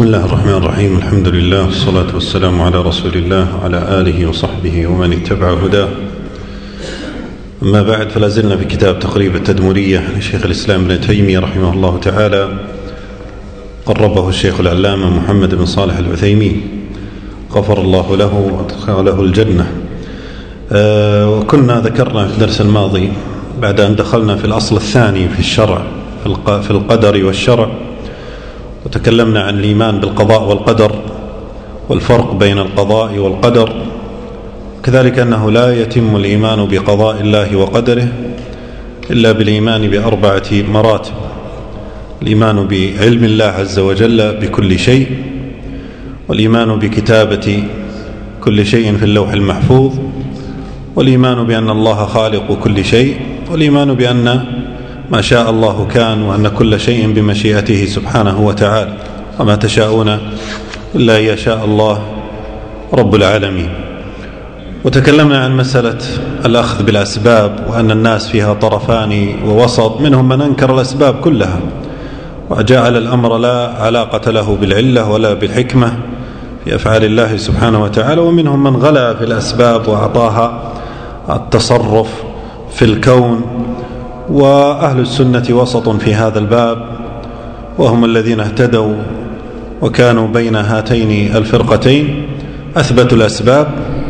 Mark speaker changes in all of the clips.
Speaker 1: بسم الله الرحمن الرحيم. الحمد لله والصلاة والسلام على رسول الله وعلى آله وصحبه ومن اتبع هداه. أما بعد، فلا زلنا في كتاب تقريب التدمرية لشيخ الإسلام ابن تيمية رحمه الله تعالى، قربه الشيخ العلامة محمد بن صالح العثيمين غفر الله له وأدخله الجنة. وكنا ذكرنا في الدرس الماضي بعد أن دخلنا في الأصل الثاني في الشرع في القدر والشرع، وتكلمنا عن الإيمان بالقضاء والقدر والفرق بين القضاء والقدر، كذلك أنه لا يتم الإيمان بقضاء الله وقدره إلا بالإيمان بأربعة مراتب: الإيمان بعلم الله عز وجل بكل شيء، والإيمان بكتابة كل شيء في اللوح المحفوظ، والإيمان بأن الله خالق كل شيء، والإيمان بأن ما شاء الله كان، وأن كل شيء بمشيئته سبحانه وتعالى، وما تشاءون إلا أن يشاء الله رب العالمين. وتكلمنا عن مسألة الأخذ بالأسباب، وأن الناس فيها طرفان ووسط، منهم من أنكر الأسباب كلها وجعل الأمر لا علاقة له بالعلة ولا بالحكمة في أفعال الله سبحانه وتعالى، ومنهم من غلا في الأسباب وأعطاها التصرف في الكون. وأهل السنة وسط في هذا الباب، وهم الذين اهتدوا وكانوا بين هاتين الفرقتين، أثبتوا الأسباب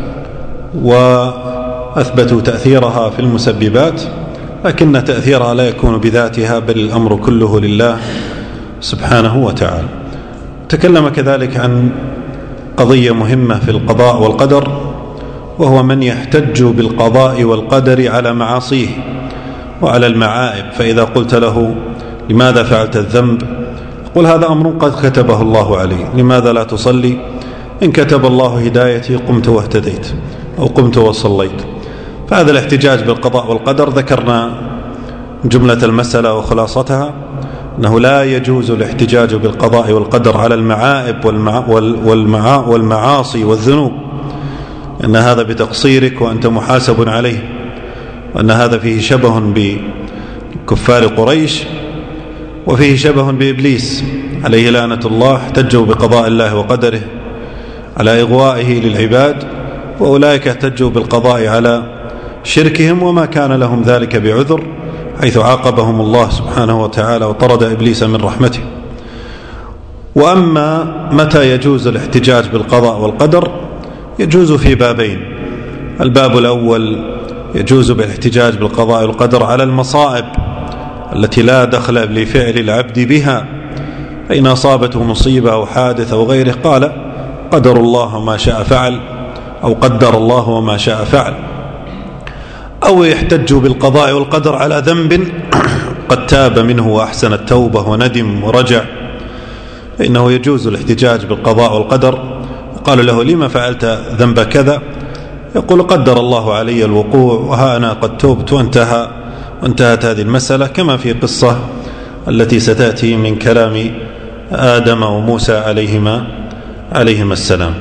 Speaker 1: وأثبتوا تأثيرها في المسببات، لكن تأثيرها لا يكون بذاتها، بل الأمر كله لله سبحانه وتعالى. تكلم كذلك عن قضية مهمة في القضاء والقدر، وهو من يحتج بالقضاء والقدر على معاصيه وعلى المعائب. فإذا قلت له لماذا فعلت الذنب، قل هذا أمر قد كتبه الله علي. لماذا لا تصلي؟ إن كتب الله هدايتي قمت واهتديت، أو قمت وصليت. فهذا الاحتجاج بالقضاء والقدر ذكرنا جملة المسألة وخلاصتها، أنه لا يجوز الاحتجاج بالقضاء والقدر على المعائب والمعاصي والذنوب، أن هذا بتقصيرك وأنت محاسب عليه، وأن هذا فيه شبه بكفار قريش، وفيه شبه بإبليس عليه لعنة الله. احتجوا بقضاء الله وقدره على إغوائه للعباد، وأولئك احتجوا بالقضاء على شركهم، وما كان لهم ذلك بعذر، حيث عاقبهم الله سبحانه وتعالى وطرد إبليس من رحمته. وأما متى يجوز الاحتجاج بالقضاء والقدر، يجوز في بابين. الباب الأول يجوز بالاحتجاج بالقضاء والقدر على المصائب التي لا دخل لفعل العبد بها، فإن أصابته مصيبة أو حادث أو غيره قال قدر الله وما شاء فعل، أو قدر الله وما شاء فعل. أو يحتج بالقضاء والقدر على ذنب قد تاب منه وأحسن التوبة وندم ورجع، فإنه يجوز الاحتجاج بالقضاء والقدر. قالوا له لما فعلت ذنب كذا، يقول قدر الله علي الوقوع، وها أنا قد توبت، وانتهت هذه المسألة، كما في قصة التي ستأتي من كلام آدم وموسى عليهما السلام.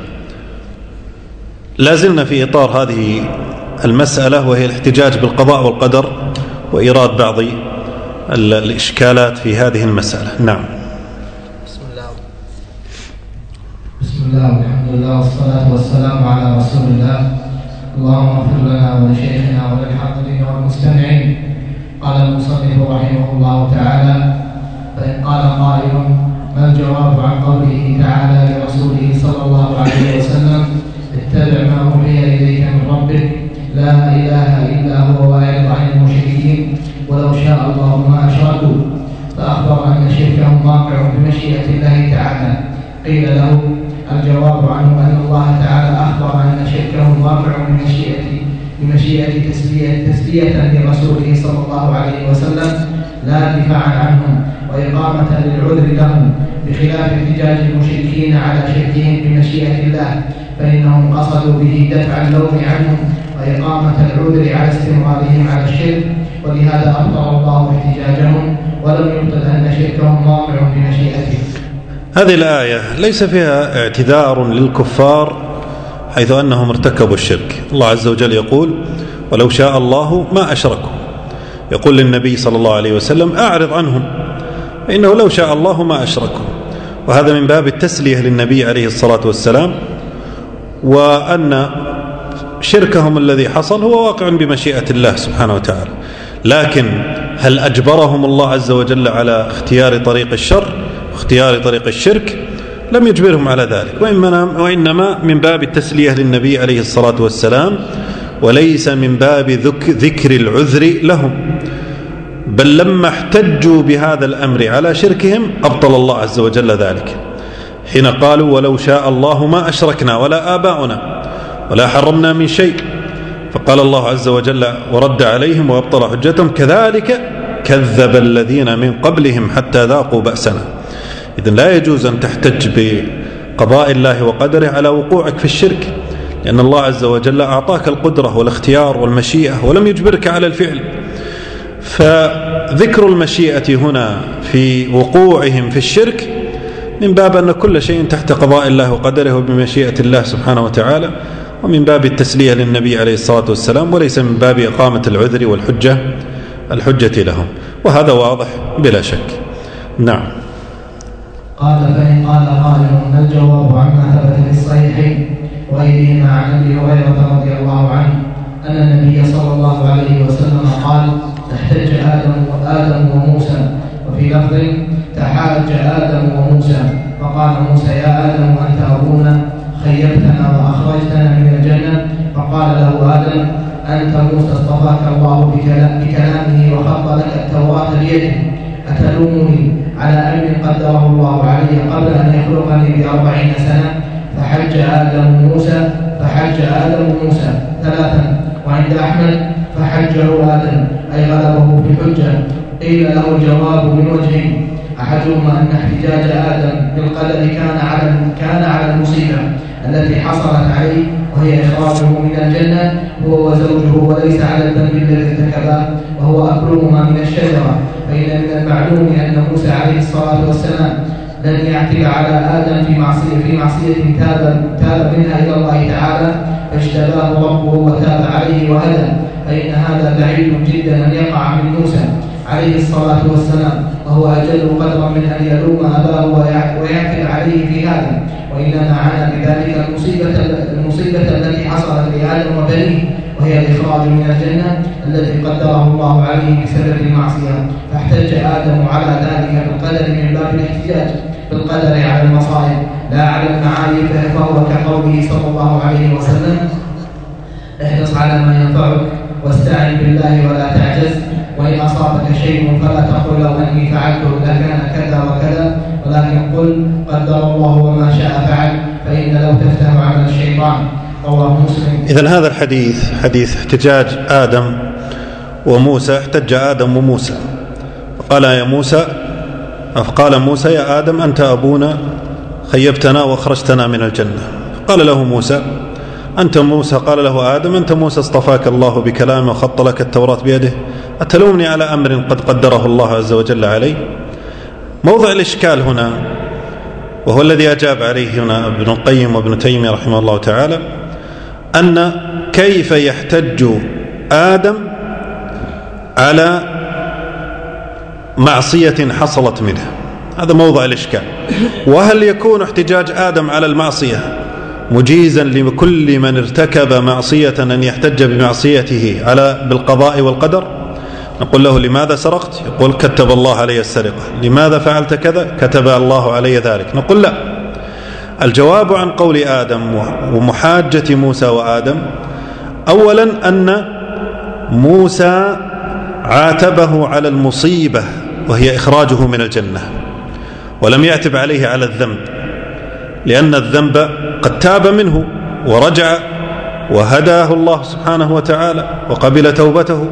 Speaker 1: لازلنا في إطار هذه المسألة، وهي الاحتجاج بالقضاء والقدر، وإيراد بعض الإشكالات في هذه المسألة. نعم.
Speaker 2: بسم الله والحمد لله والصلاة والسلام على رسول الله. اللهم اغفر لنا ولشيخنا وللحاضرين والمستمعين. قال المصنف رحمه الله تعالى: فإن قال قائل ما الجواب عن قوله تعالى لرسوله صلى الله عليه وسلم اتبع ما أوحي إليك من ربك لا إله إلا هو واعرض عن المشركين ولو شاء الله ما أشركوا، فأخبر أن شركهم واقع بمشيئة الله تعالى. قيل له الجواب عنه أن الله تعالى أخبر أن شركهم واقع بمشيئة تسلية لرسوله صلى الله عليه وسلم، لا دفاعا عنهم وإقامة للعذر لهم، بخلاف احتجاج المشركين على شركهم بمشيئة الله، فإنهم قصدوا به دفع اللوم عنهم وإقامة العذر على استمرارهم على الشرك، ولهذا أبطل الله احتجاجهم ولم يبطل أن شركهم واقع بمشيئته.
Speaker 1: هذه الآية ليس فيها اعتذار للكفار حيث أنهم ارتكبوا الشرك. الله عز وجل يقول ولو شاء الله ما أشركوا، يقول للنبي صلى الله عليه وسلم أعرض عنهم، فإنه لو شاء الله ما أشركوا. وهذا من باب التسلية للنبي عليه الصلاة والسلام، وأن شركهم الذي حصل هو واقع بمشيئة الله سبحانه وتعالى. لكن هل أجبرهم الله عز وجل على اختيار طريق الشر واختيار طريق الشرك؟ لم يجبرهم على ذلك، وإنما من باب التسلية للنبي عليه الصلاة والسلام، وليس من باب ذكر العذر لهم. بل لما احتجوا بهذا الأمر على شركهم أبطل الله عز وجل ذلك، حين قالوا ولو شاء الله ما أشركنا ولا آباؤنا ولا حرمنا من شيء. فقال الله عز وجل ورد عليهم وأبطل حجتهم كذلك كذب الذين من قبلهم حتى ذاقوا بأسنا. إذن لا يجوز أن تحتج بقضاء الله وقدره على وقوعك في الشرك، لأن الله عز وجل أعطاك القدرة والاختيار والمشيئة ولم يجبرك على الفعل. فذكر المشيئة هنا في وقوعهم في الشرك من باب أن كل شيء تحت قضاء الله وقدره وبمشيئة الله سبحانه وتعالى، ومن باب التسلية للنبي عليه الصلاة والسلام، وليس من باب إقامة العذر والحجة لهم، وهذا واضح بلا شك. نعم.
Speaker 2: قال فإن قال قائل ما الجواب عما ثبت في الصحيحين وغيرهما عن أبي هريرة رضي الله عنه أن النبي صلى الله عليه وسلم قال احتج آدم وموسى، وفي لفظ تحاج آدم وموسى، فقال موسى يا آدم أنت أبونا خيبتنا وأخرجتنا من الجنة، فقال له آدم أنت موسى اصطفاك الله بكلامه وخط لك التوراة بيده، أتلومني على أمر قدره الله علي قبل أن يخلقني ب40 سنة؟ فحج آدم موسى 3. وعند أحمد فحجه آدم أي غلبه في الحجة. قيل له الجواب من وجهين، أحدهما أن احتجاج آدم بالقدر كان على المصيبة التي حصلت عليه وهي إخراجه من الجنة هو وزوجه، وليس على الذنب الذي ارتكبه وهو أكلهما من الشجرة. فإن من المعلوم أن موسى عليه الصلاة والسلام لن يعتب على آدم في معصية تاب منها إلى الله تعالى فاجتباه ربه وتاب عليه وهدى، فإن هذا بعيد جدا أن يقع من موسى عليه الصلاة والسلام، وهو أجل قدرا من أن يلوم أباه ويعتب عليه في هذا، وإنما عانى بذلك المصيبة التي حصلت لآدم وبنيه، وهي الإخراج من الجنة التي قدره الله عليه بسبب المعصية. فاحتج آدم على ذلك بالقدر من باب الاحتجاج بالقدر على المصائب لا على المعايب، فهو كقوله صلى الله عليه وسلم احرص على ما ينفعك واستعن بالله ولا تعجز، وإن أصابك شيء فلا تقل لو أني فعلته لكان كذا وكذا، ولكن قل قدر الله وما شاء فعل، فإن لو تفتح عمل الشيطان. رواه مسلم.
Speaker 1: إذن هذا الحديث حديث احتجاج آدم وموسى. احتج آدم وموسى فقال موسى يا آدم أنت أبونا خيبتنا وأخرجتنا من الجنة. قال له موسى أنت موسى، قال له آدم أنت موسى اصطفاك الله بكلامه وخط لك التوراة بيده، أتلومني على أمر قد قدره الله عز وجل علي؟ موضع الإشكال هنا، وهو الذي أجاب عليه هنا ابن القيم وابن تيمية رحمه الله تعالى، أن كيف يحتج آدم على معصية حصلت منه؟ هذا موضع الإشكال. وهل يكون احتجاج آدم على المعصية مجيزا لكل من ارتكب معصية أن يحتج بمعصيته بالقضاء والقدر؟ نقول له لماذا سرقت؟ يقول كتب الله علي السرقة. لماذا فعلت كذا؟ كتب الله علي ذلك. نقول لا. الجواب عن قول آدم ومحاجة موسى وآدم، أولا أن موسى عاتبه على المصيبة وهي إخراجه من الجنة، ولم يعتب عليه على الذنب، لأن الذنب قد تاب منه ورجع وهداه الله سبحانه وتعالى وقبل توبته.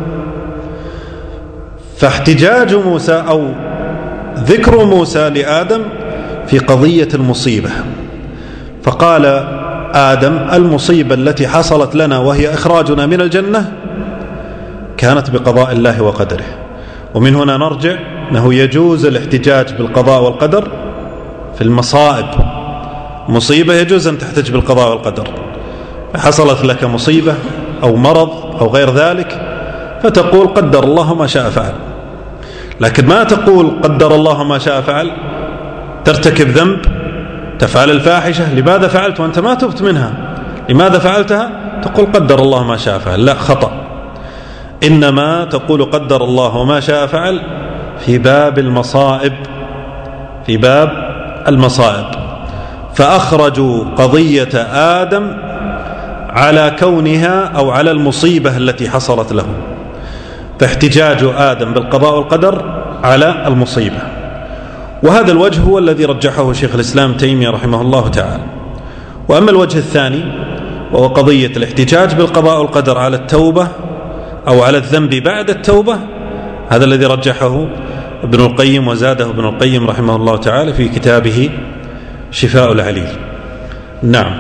Speaker 1: فاحتجاج موسى أو ذكر موسى لآدم في قضية المصيبة، فقال آدم المصيبة التي حصلت لنا وهي إخراجنا من الجنة كانت بقضاء الله وقدره. ومن هنا نرجع أنه يجوز الاحتجاج بالقضاء والقدر في المصائب. مصيبة يجوز أن تحتج بالقضاء والقدر، حصلت لك مصيبة أو مرض أو غير ذلك فتقول قدر الله ما شاء فعل، لكن ما تقول قدر الله ما شاء فعل ترتكب ذنب، تفعل الفاحشة، لماذا فعلت وأنت ما تبت منها؟ لماذا فعلتها؟ تقول قدر الله ما شاء فعل. لا، خطأ. إنما تقول قدر الله وما شاء فعل في باب المصائب، في باب المصائب. فأخرجوا قضية آدم على كونها أو على المصيبة التي حصلت له، فاحتجاج آدم بالقضاء والقدر على المصيبة. وهذا الوجه هو الذي رجحه شيخ الإسلام تيمية رحمه الله تعالى. وأما الوجه الثاني وهو قضية الاحتجاج بالقضاء والقدر على التوبة أو على الذنب بعد التوبة، هذا الذي رجحه ابن القيم وزاده ابن القيم رحمه الله تعالى في كتابه شفاء العليل. نعم.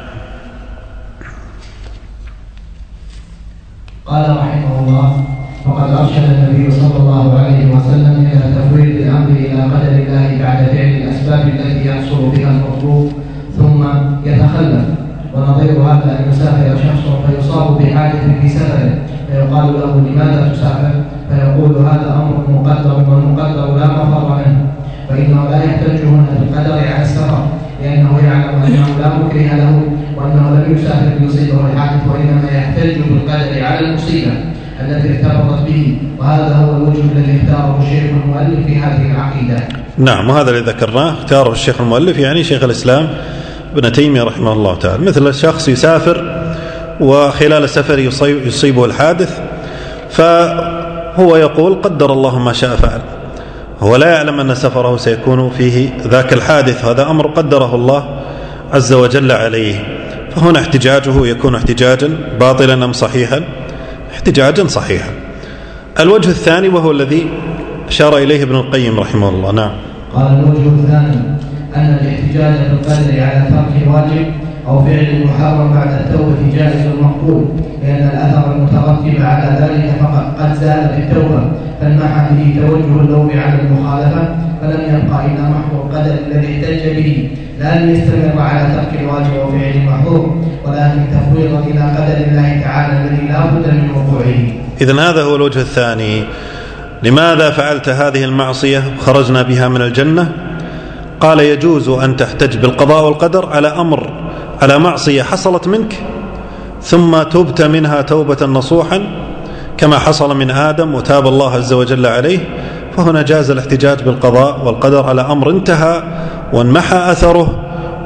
Speaker 2: قال رحمه الله: وقد أرشد النبي صلى الله عليه وسلم إلى تفويض الأمر إلى قدر الله بعد فعل الأسباب التي يحصل بها المطلوب ثم يتخلف. ونظير هذا أن يسافر شخص فيصاب بحادث في سفره فيقال له: لماذا تسافر؟ فيقول: هذا أمر مقدر والمقدر لا مفر منه. فإنه لا يحتج هنا بالقدر على السفر، لأنه يعلم أنه لا مكره له وأنه لم يسافر ليصيبه الحادث، وإنما يحتج بالقدر على المصيبة التي ارتبطت به. وهذا هو الوجه الذي اختاره الشيخ المؤلف في هذه العقيدة.
Speaker 1: نعم، وهذا الذي ذكرناه اختاره الشيخ المؤلف، يعني شيخ الإسلام ابن تيمية رحمه الله تعالى. مثل الشخص يسافر وخلال السفر يصيبه الحادث، فهو يقول قدر الله ما شاء فعل. هو لا يعلم أن سفره سيكون فيه ذاك الحادث، هذا أمر قدره الله عز وجل عليه. فهنا احتجاجه يكون احتجاجا باطلا أم صحيحا؟ احتجاجا صحيحا. الوجه الثاني وهو الذي أشار إليه ابن القيم رحمه الله. نعم.
Speaker 2: قال: الوجه الثاني أن الاحتجاج بالقدر على ترك واجب أو فعل محرم بعد التوبة جائز مقبول، لأن الأثر المترتب على ذلك فقط قد زال بالتوبة، فانمحى به توجه اللوم على المخالفة، فلم يبقى إلا محو القدر الذي احتج به، لا ليستمر على ترك الواجب أو فعل المحظور، ولكن تفويضا إلى قدر الله تعالى الذي لا بد من وقوعه.
Speaker 1: إذن هذا هو الوجه الثاني. لماذا فعلت هذه المعصية خرجنا بها من الجنة؟ قال: يجوز أن تحتج بالقضاء والقدر على معصية حصلت منك ثم تبت منها توبة نصوحا كما حصل من آدم وتاب الله عز وجل عليه، فهنا جاز الاحتجاج بالقضاء والقدر على أمر انتهى وانمحى أثره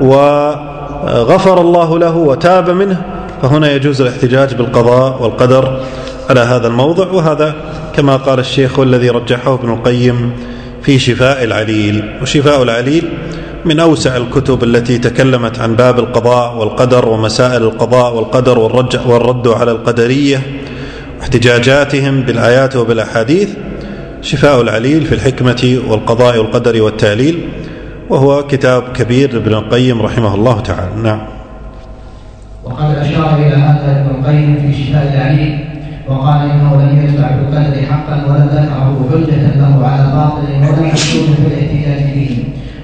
Speaker 1: وغفر الله له وتاب منه، فهنا يجوز الاحتجاج بالقضاء والقدر على هذا الموضع. وهذا كما قال الشيخ والذي رجحه ابن القيم في شفاء العليل. وشفاء العليل من أوسع الكتب التي تكلمت عن باب القضاء والقدر ومسائل القضاء والقدر والرد على القدرية واحتجاجاتهم بالآيات وبالأحاديث. شفاء العليل في الحكمة والقضاء والقدر والتعليل، وهو كتاب كبير لابن القيم رحمه الله تعالى. نعم.
Speaker 2: وقد أشار إلى هذا ابن القيم في شفاء العليل وقال إنه لم يدفع بالقدر حقا ولا ذكره حجة له على باطل ولا محسوب في الاحتجاج به.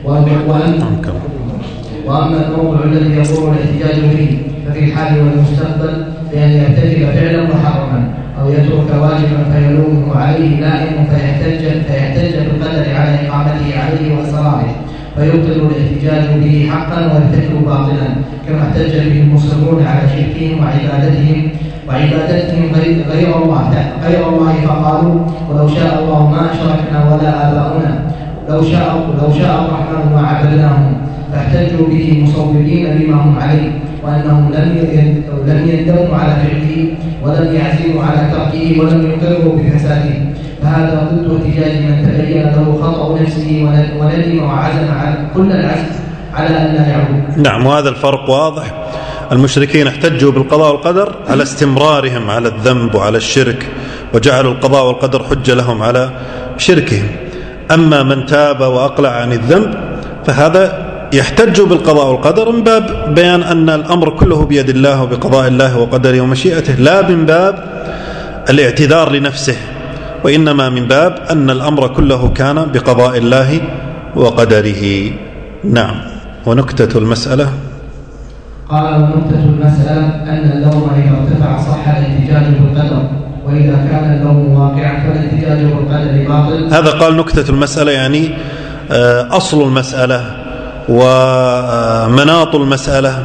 Speaker 2: وأما الموضوع الذي يقول الاحتجاج به ففي الحال والمستقبل بأن يرتكب فعلا محرما أو يترك واجبا فيلومه عليه لائم فيحتج بالقدر على إقامته عليه وإصراره، فيبطل الاحتجاج به حقا ويرتكب باطلا، كما احتج به المصرون على شركهم وعبادتهم غير الله فقالوا: ولو شاء الله ما أشركنا ولا آباؤنا، لو شاء الرحمن ما عبدناهم، فاحتجوا به مصورين لما هم عليه، وأنهم لم يندموا على فعله ولم يعزموا على تركه ولم يقروا بفساده. فهذا ضد احتجاج من تبين له خطأ نفسه وندم وعزم على كل العزم على أن لا يعود.
Speaker 1: نعم، وهذا الفرق واضح. المشركين احتجوا بالقضاء والقدر على استمرارهم على الذنب وعلى الشرك، وجعلوا القضاء والقدر حجة لهم على شركهم. أما من تاب وأقلع عن الذنب فهذا يحتج بالقضاء والقدر من باب بيان أن الأمر كله بيد الله وبقضاء الله وقدره ومشيئته، لا من باب الاعتذار لنفسه، وإنما من باب أن الأمر كله كان بقضاء الله وقدره. نعم. ونكتة المسألة
Speaker 2: قال: ونكتة المسألة أن اللوم إذا ارتفع صح الاحتجاج بالقدر، وإذا كان اللوم واقعا فالاحتجاج بالقدر باطل.
Speaker 1: هذا قال نكتة المسألة يعني أصل المسألة ومناط المسألة،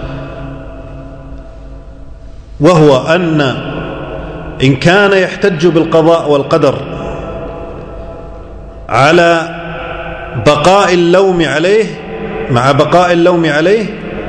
Speaker 1: وهو أن إن كان يحتج بالقضاء والقدر على بقاء اللوم عليه مع بقاء اللوم عليه،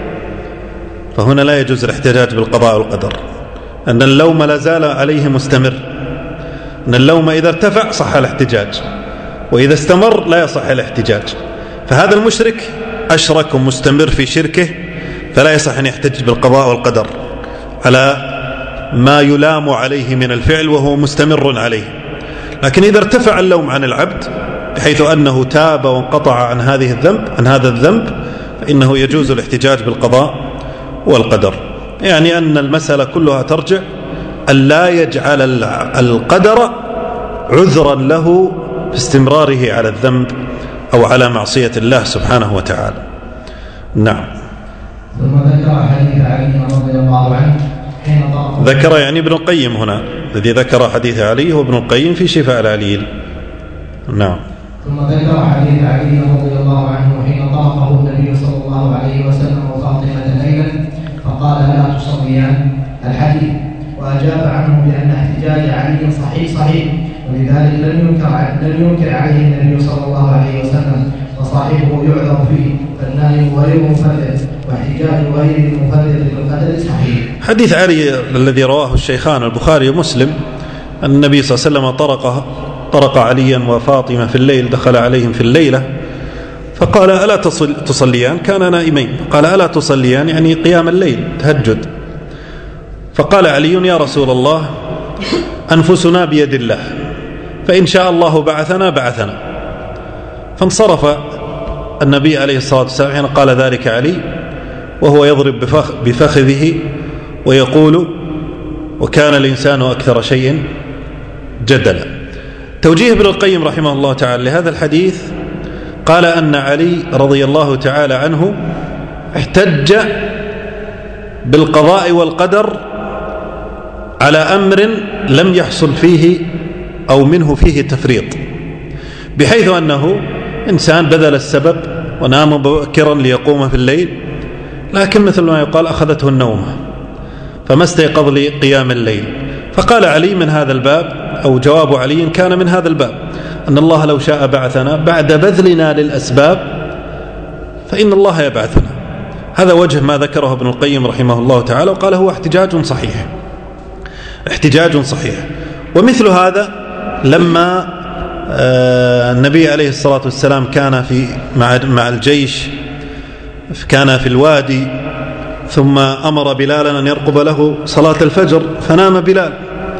Speaker 1: فهنا لا يجوز الاحتجاج بالقضاء والقدر، أن اللوم لا زال عليه مستمر، أن اللوم إذا ارتفع صح الاحتجاج، وإذا استمر لا يصح الاحتجاج. فهذا المشرك أشرك ومستمر في شركه، فلا يصح أن يحتج بالقضاء والقدر على ما يلام عليه من الفعل وهو مستمر عليه. لكن إذا ارتفع اللوم عن العبد بحيث أنه تاب وانقطع عن هذا الذنب فإنه يجوز الاحتجاج بالقضاء والقدر. يعني أن المسألة كلها ترجع أن لا يجعل القدر عذرا له في استمراره على الذنب أو على معصية الله سبحانه وتعالى. نعم.
Speaker 2: ثم ذكر حديث علي رضي الله عنه حين
Speaker 1: ذكر يعني ابن القيم هنا، الذي ذكر حديث علي هو ابن القيم في شفاء العليل. نعم.
Speaker 2: ثم ذكر حديث علي رضي الله عنه حين طرقه النبي صلى الله عليه وسلم وفاطمة ليلا فقال لا تصليان الحديث، وأجاب عنه بأن احتجاج علي صحيح، ولذلك لم ينكر عليه النبي صلى الله عليه وسلم، وصاحبه يعذر فيه، فالنائم غير مفرد، واحتجاج غير المفرد بالقدر صحيح.
Speaker 1: حديث علي الذي رواه الشيخان البخاري ومسلم أن النبي صلى الله عليه وسلم طرق عليا وفاطمة في الليل، دخل عليهم في الليلة فقال ألا تصليان، كان نائمين، قال ألا تصليان يعني قيام الليل تهجد. فقال علي يا رسول الله أنفسنا بيد الله، فإن شاء الله بعثنا. فانصرف النبي عليه الصلاة والسلام حين قال ذلك علي وهو يضرب بفخذه ويقول وكان الإنسان أكثر شيء جدلا. توجيه ابن القيم رحمه الله تعالى لهذا الحديث قال أن علي رضي الله تعالى عنه احتج بالقضاء والقدر على أمر لم يحصل فيه أو منه فيه تفريط، بحيث أنه إنسان بذل السبب ونام مبكرا ليقوم في الليل، لكن مثل ما يقال أخذته النومة فما استيقظ لقيام الليل. فقال علي من هذا الباب، أو جواب علي كان من هذا الباب، أن الله لو شاء بعثنا بعد بذلنا للأسباب فإن الله يبعثنا. هذا وجه ما ذكره ابن القيم رحمه الله تعالى، وقال هو احتجاج صحيح. ومثل هذا لما النبي عليه الصلاة والسلام كان مع الجيش، كان في الوادي، ثم أمر بلالا أن يرقب له صلاة الفجر، فنام بلال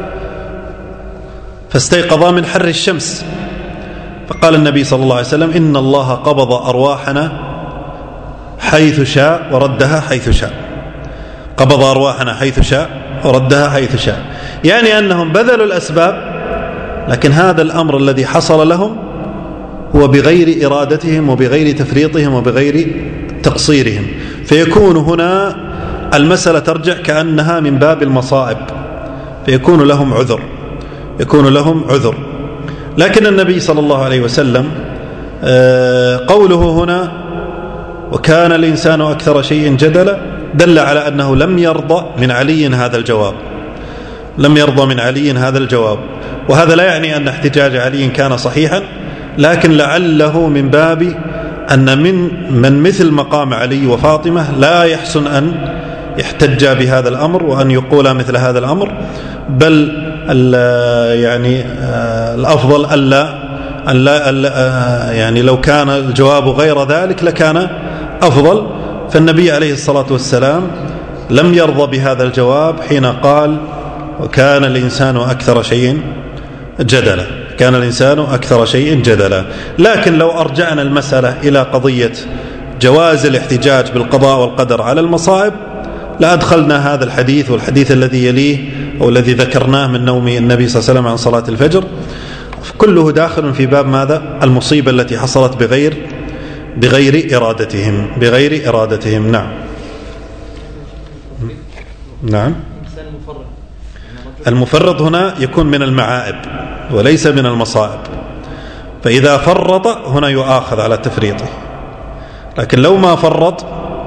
Speaker 1: فاستيقظا من حر الشمس، فقال النبي صلى الله عليه وسلم إن الله قبض أرواحنا حيث شاء وردها حيث شاء، قبض أرواحنا حيث شاء وردها حيث شاء، يعني أنهم بذلوا الأسباب، لكن هذا الأمر الذي حصل لهم هو بغير إرادتهم وبغير تفريطهم وبغير تقصيرهم، فيكون هنا المسألة ترجع كأنها من باب المصائب، فيكون لهم عذر. لكن النبي صلى الله عليه وسلم قوله هنا وكان الإنسان أكثر شيء جدلا دل على أنه لم يرضى من علي هذا الجواب، وهذا لا يعني أن احتجاج علي كان صحيحا، لكن لعله من باب أن من مثل مقام علي وفاطمة لا يحسن أن يحتج بهذا الأمر وأن يقول مثل هذا الأمر، بل يعني الأفضل ألا يعني لو كان الجواب غير ذلك لكان أفضل. فالنبي عليه الصلاة والسلام لم يرضى بهذا الجواب حين قال وكان الإنسان أكثر شيء جدلا. لكن لو أرجعنا المسألة إلى قضية جواز الاحتجاج بالقضاء والقدر على المصائب لأدخلنا هذا الحديث والحديث الذي يليه أو الذي ذكرناه من نوم النبي صلى الله عليه وسلم عن صلاة الفجر، كله داخل في باب ماذا؟ المصيبة التي حصلت بغير إرادتهم. نعم. المفرط هنا يكون من المعائب وليس من المصائب، فإذا فرط هنا يؤاخذ على تفريطه، لكن لو ما فرط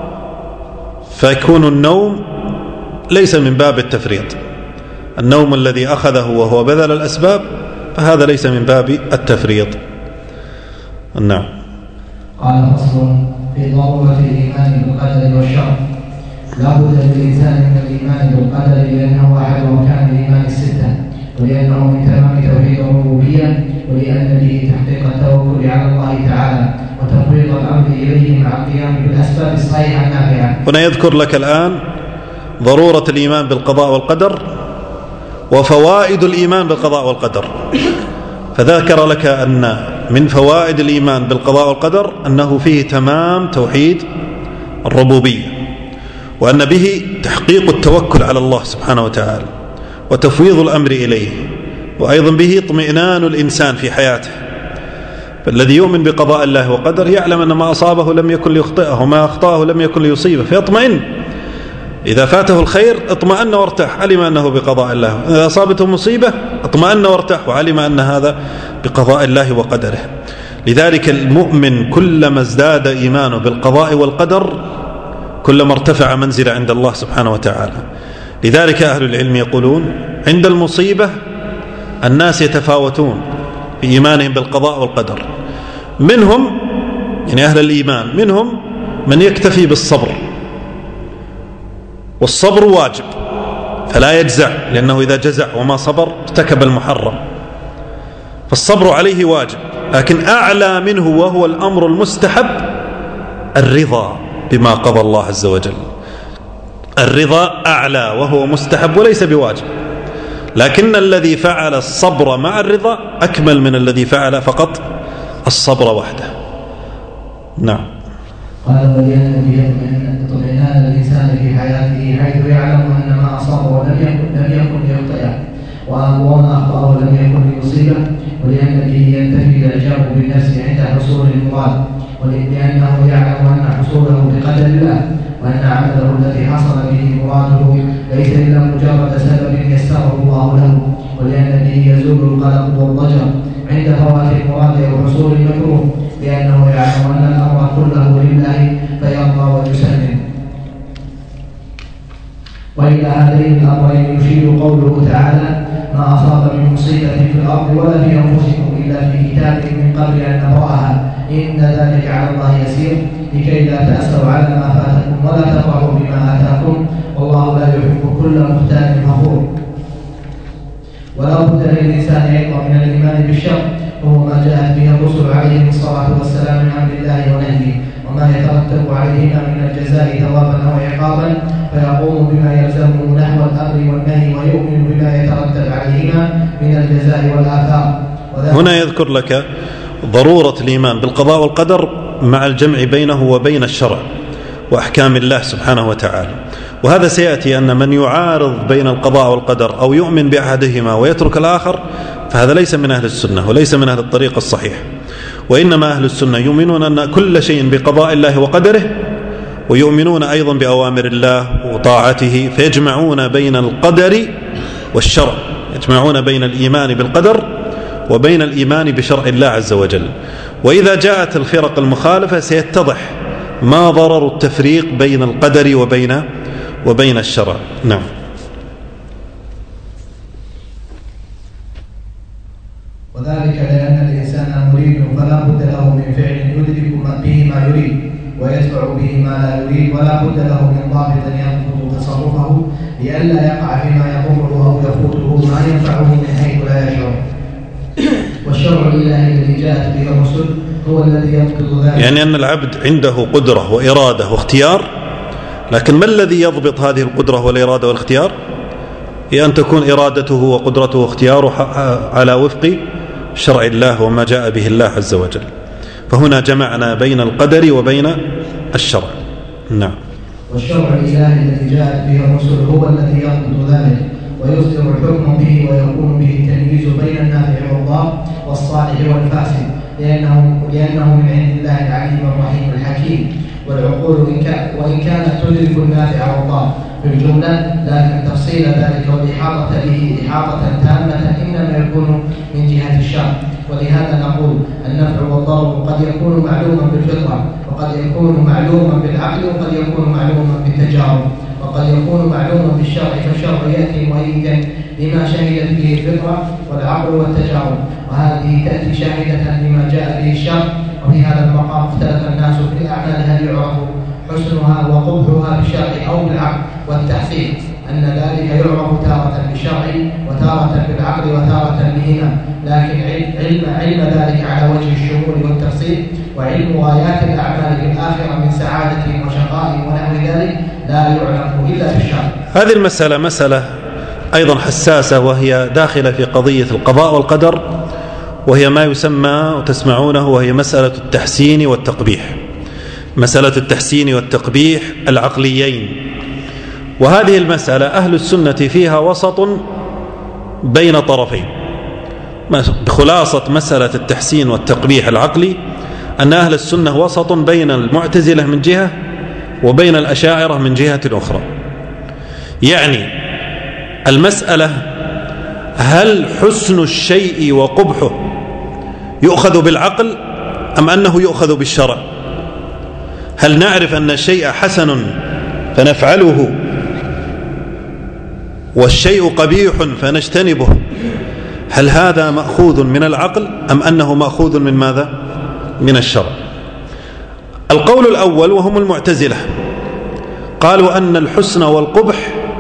Speaker 1: فيكون النوم ليس من باب التفريط. النوم الذي أخذه وهو بذل الأسباب فهذا ليس من باب التفريط. نعم.
Speaker 2: قال فصل في ضرورة الإيمان بالقدر والشر. لا بد للإنسان من الإيمان بالقدر لأنه أحد أركان الإيمان الستة، ولأنه من تمام توحيد الربوبية، ولأن به تحقيق التوكل على الله تعالى وتفويض الأمر إليه مع القيام بالأسباب الصحيحة النافعة.
Speaker 1: هنا يذكر لك الآن ضرورة الإيمان بالقضاء والقدر وفوائد الإيمان بالقضاء والقدر. فذكر لك أن من فوائد الإيمان بالقضاء والقدر أنه فيه تمام توحيد الربوبية، وأن به تحقيق التوكل على الله سبحانه وتعالى وتفويض الأمر إليه، وأيضا به اطمئنان الإنسان في حياته. فالذي يؤمن بقضاء الله وقدر يعلم أن ما أصابه لم يكن ليخطئه وما أخطأه لم يكن ليصيبه، فيطمئن. إذا فاته الخير اطمأن وارتاح، علم أنه بقضاء الله. إذا أصابته مصيبة اطمأن وارتاح وعلم أن هذا بقضاء الله وقدره. لذلك المؤمن كلما ازداد إيمانه بالقضاء والقدر كلما ارتفع منزل عند الله سبحانه وتعالى. لذلك أهل العلم يقولون عند المصيبة الناس يتفاوتون في إيمانهم بالقضاء والقدر. منهم يعني أهل الإيمان منهم من يكتفي بالصبر، والصبر واجب فلا يجزع، لأنه إذا جزع وما صبر ارتكب المحرم، فالصبر عليه واجب. لكن أعلى منه وهو الأمر المستحب الرضا بما قضى الله عز وجل. الرضا أعلى وهو مستحب وليس بواجب، لكن الذي فعل الصبر مع الرضا أكمل من الذي فعل فقط الصبر وحده. نعم.
Speaker 2: قال ولأن اطمئنان الإنسان في حياته حيث يعلم أن ما أصابه لم يكن ليخطئه وما أخطأه لم يكن ليصيبه، ولأن به ينتفي الإعجاب بالنفس عند حصول المراد، ولأنه يعلم أن حصوله بقدر الله، وأن عمله الذي حصل به مراده ليس إلا مجرد سبب يسره الله له، ولأن به يزول القلق والضجر عند فوات المراد أو حصول المكروه، لأنه يعلم أن الأمر كله لله فيرضى ويسلم. وإلى هذين الأمرين يشير قوله تعالى: ما أصاب من مصيبة في الأرض ولا في أنفسكم إلا في كتاب من قبل أن نبرأها إن ذلك على الله يسير، لكي لا تأسوا على ما فاتكم ولا تفرحوا بما آتاكم والله لا يحب كل مختال فخور. ولا بد للإنسان أيضا من الإيمان بالشر، وهو ما جاءت به الرسل عليهم الصلاة والسلام من أمر الله ونهيه، وما يترتب عليهما من الجزاء ثوابا أو عقابا، فيقوم بما يلزمه نحو الأمر والنهي ويؤمن بما يترتب عليهما من الجزاء والآثار.
Speaker 1: هنا يذكر لك ضرورة الإيمان بالقضاء والقدر مع الجمع بينه وبين الشرع وأحكام الله سبحانه وتعالى. وهذا سيأتي أن من يعارض بين القضاء والقدر أو يؤمن بأحدهما ويترك الآخر فهذا ليس من أهل السنة وليس من أهل الطريق الصحيح. وإنما أهل السنة يؤمنون أن كل شيء بقضاء الله وقدره، ويؤمنون أيضا بأوامر الله وطاعته، فيجمعون بين القدر والشرع، يجمعون بين الإيمان بالقدر وبين الإيمان بشرع الله عز وجل. وإذا جاءت الفرق المخالفة سيتضح ما ضرر التفريق بين القدر وبين الشرع. نعم.
Speaker 2: وذلك لأن الإنسان مريد فلا بد له من فعل يدرك به ما يريد ويدفع به ما لا يريد، ولا بد له من ضابط ينقض تصرفه لئلا يقع فيما يضره أو يفوته ما ينفعه من حيث لا يشعر. والشرع الإلهي الذي جاءت به الرسل هو الذي ينقض ذلك.
Speaker 1: يعني أن العبد عنده قدرة وإرادة واختيار، لكن ما الذي يضبط هذه القدرة والإرادة والاختيار؟ هي أن تكون إرادته وقدرته واختياره على وفق شرع الله وما جاء به الله عز وجل. فهنا جمعنا بين القدر وبين الشرع. نعم.
Speaker 2: والشرع الإلهي الذي جاءت به الرسل هو الذي يضبط ذلك ويصدر الحكم به، ويكون به التمييز بين النافع والضار والصالح والفاسد، لأنه من عند الله العليم الرحيم الحكيم. والعقول وإن كانت تدرك النافع والضار في الجملة، لكن تفصيل ذلك والإحاطة به إحاطة تامة إنما يكون من جهة الشرع، ولهذا نقول النفع والضرر قد يكون معلوما بالفطرة، وقد يكون معلوما بالعقل، وقد يكون معلوما بالتجارب، وقد يكون معلوما بالشرع، فالشرع يأتي مؤيدا لما شهدت به الفطرة والعقل والتجارب، وهذه تأتي شاهدة لما جاء به الشرع. وفي هذا المقام اختلف الناس في الأعمال هل يعرف حسنها وقبحها بالشرع أو بالعقل والتحسين، أن ذلك يعرف تارة بالشرع وتارة بالعقل وتارة بهما، لكن علم ذلك على وجه الشمول والتفصيل، وعلم غايات الأعمال في الآخرة من سعادة وشقاء ونحو ذلك لا يعلم إلا بالشرع.
Speaker 1: هذه المسألة مسألة أيضا حساسة، وهي داخلة في قضية القضاء والقدر، وهي ما يسمى وتسمعونه وهي مسألة التحسين والتقبيح، مسألة التحسين والتقبيح العقليين. وهذه المسألة أهل السنة فيها وسط بين طرفين. بخلاصة مسألة التحسين والتقبيح العقلي أن أهل السنة وسط بين المعتزلة من جهة وبين الأشاعرة من جهة أخرى. يعني المسألة هل حسن الشيء وقبحه يؤخذ بالعقل أم أنه يؤخذ بالشرع؟ هل نعرف أن الشيء حسن فنفعله والشيء قبيح فنجتنبه؟ هل هذا مأخوذ من العقل أم أنه مأخوذ من ماذا؟ من الشرع. القول الأول وهم المعتزلة قالوا أن الحسن والقبح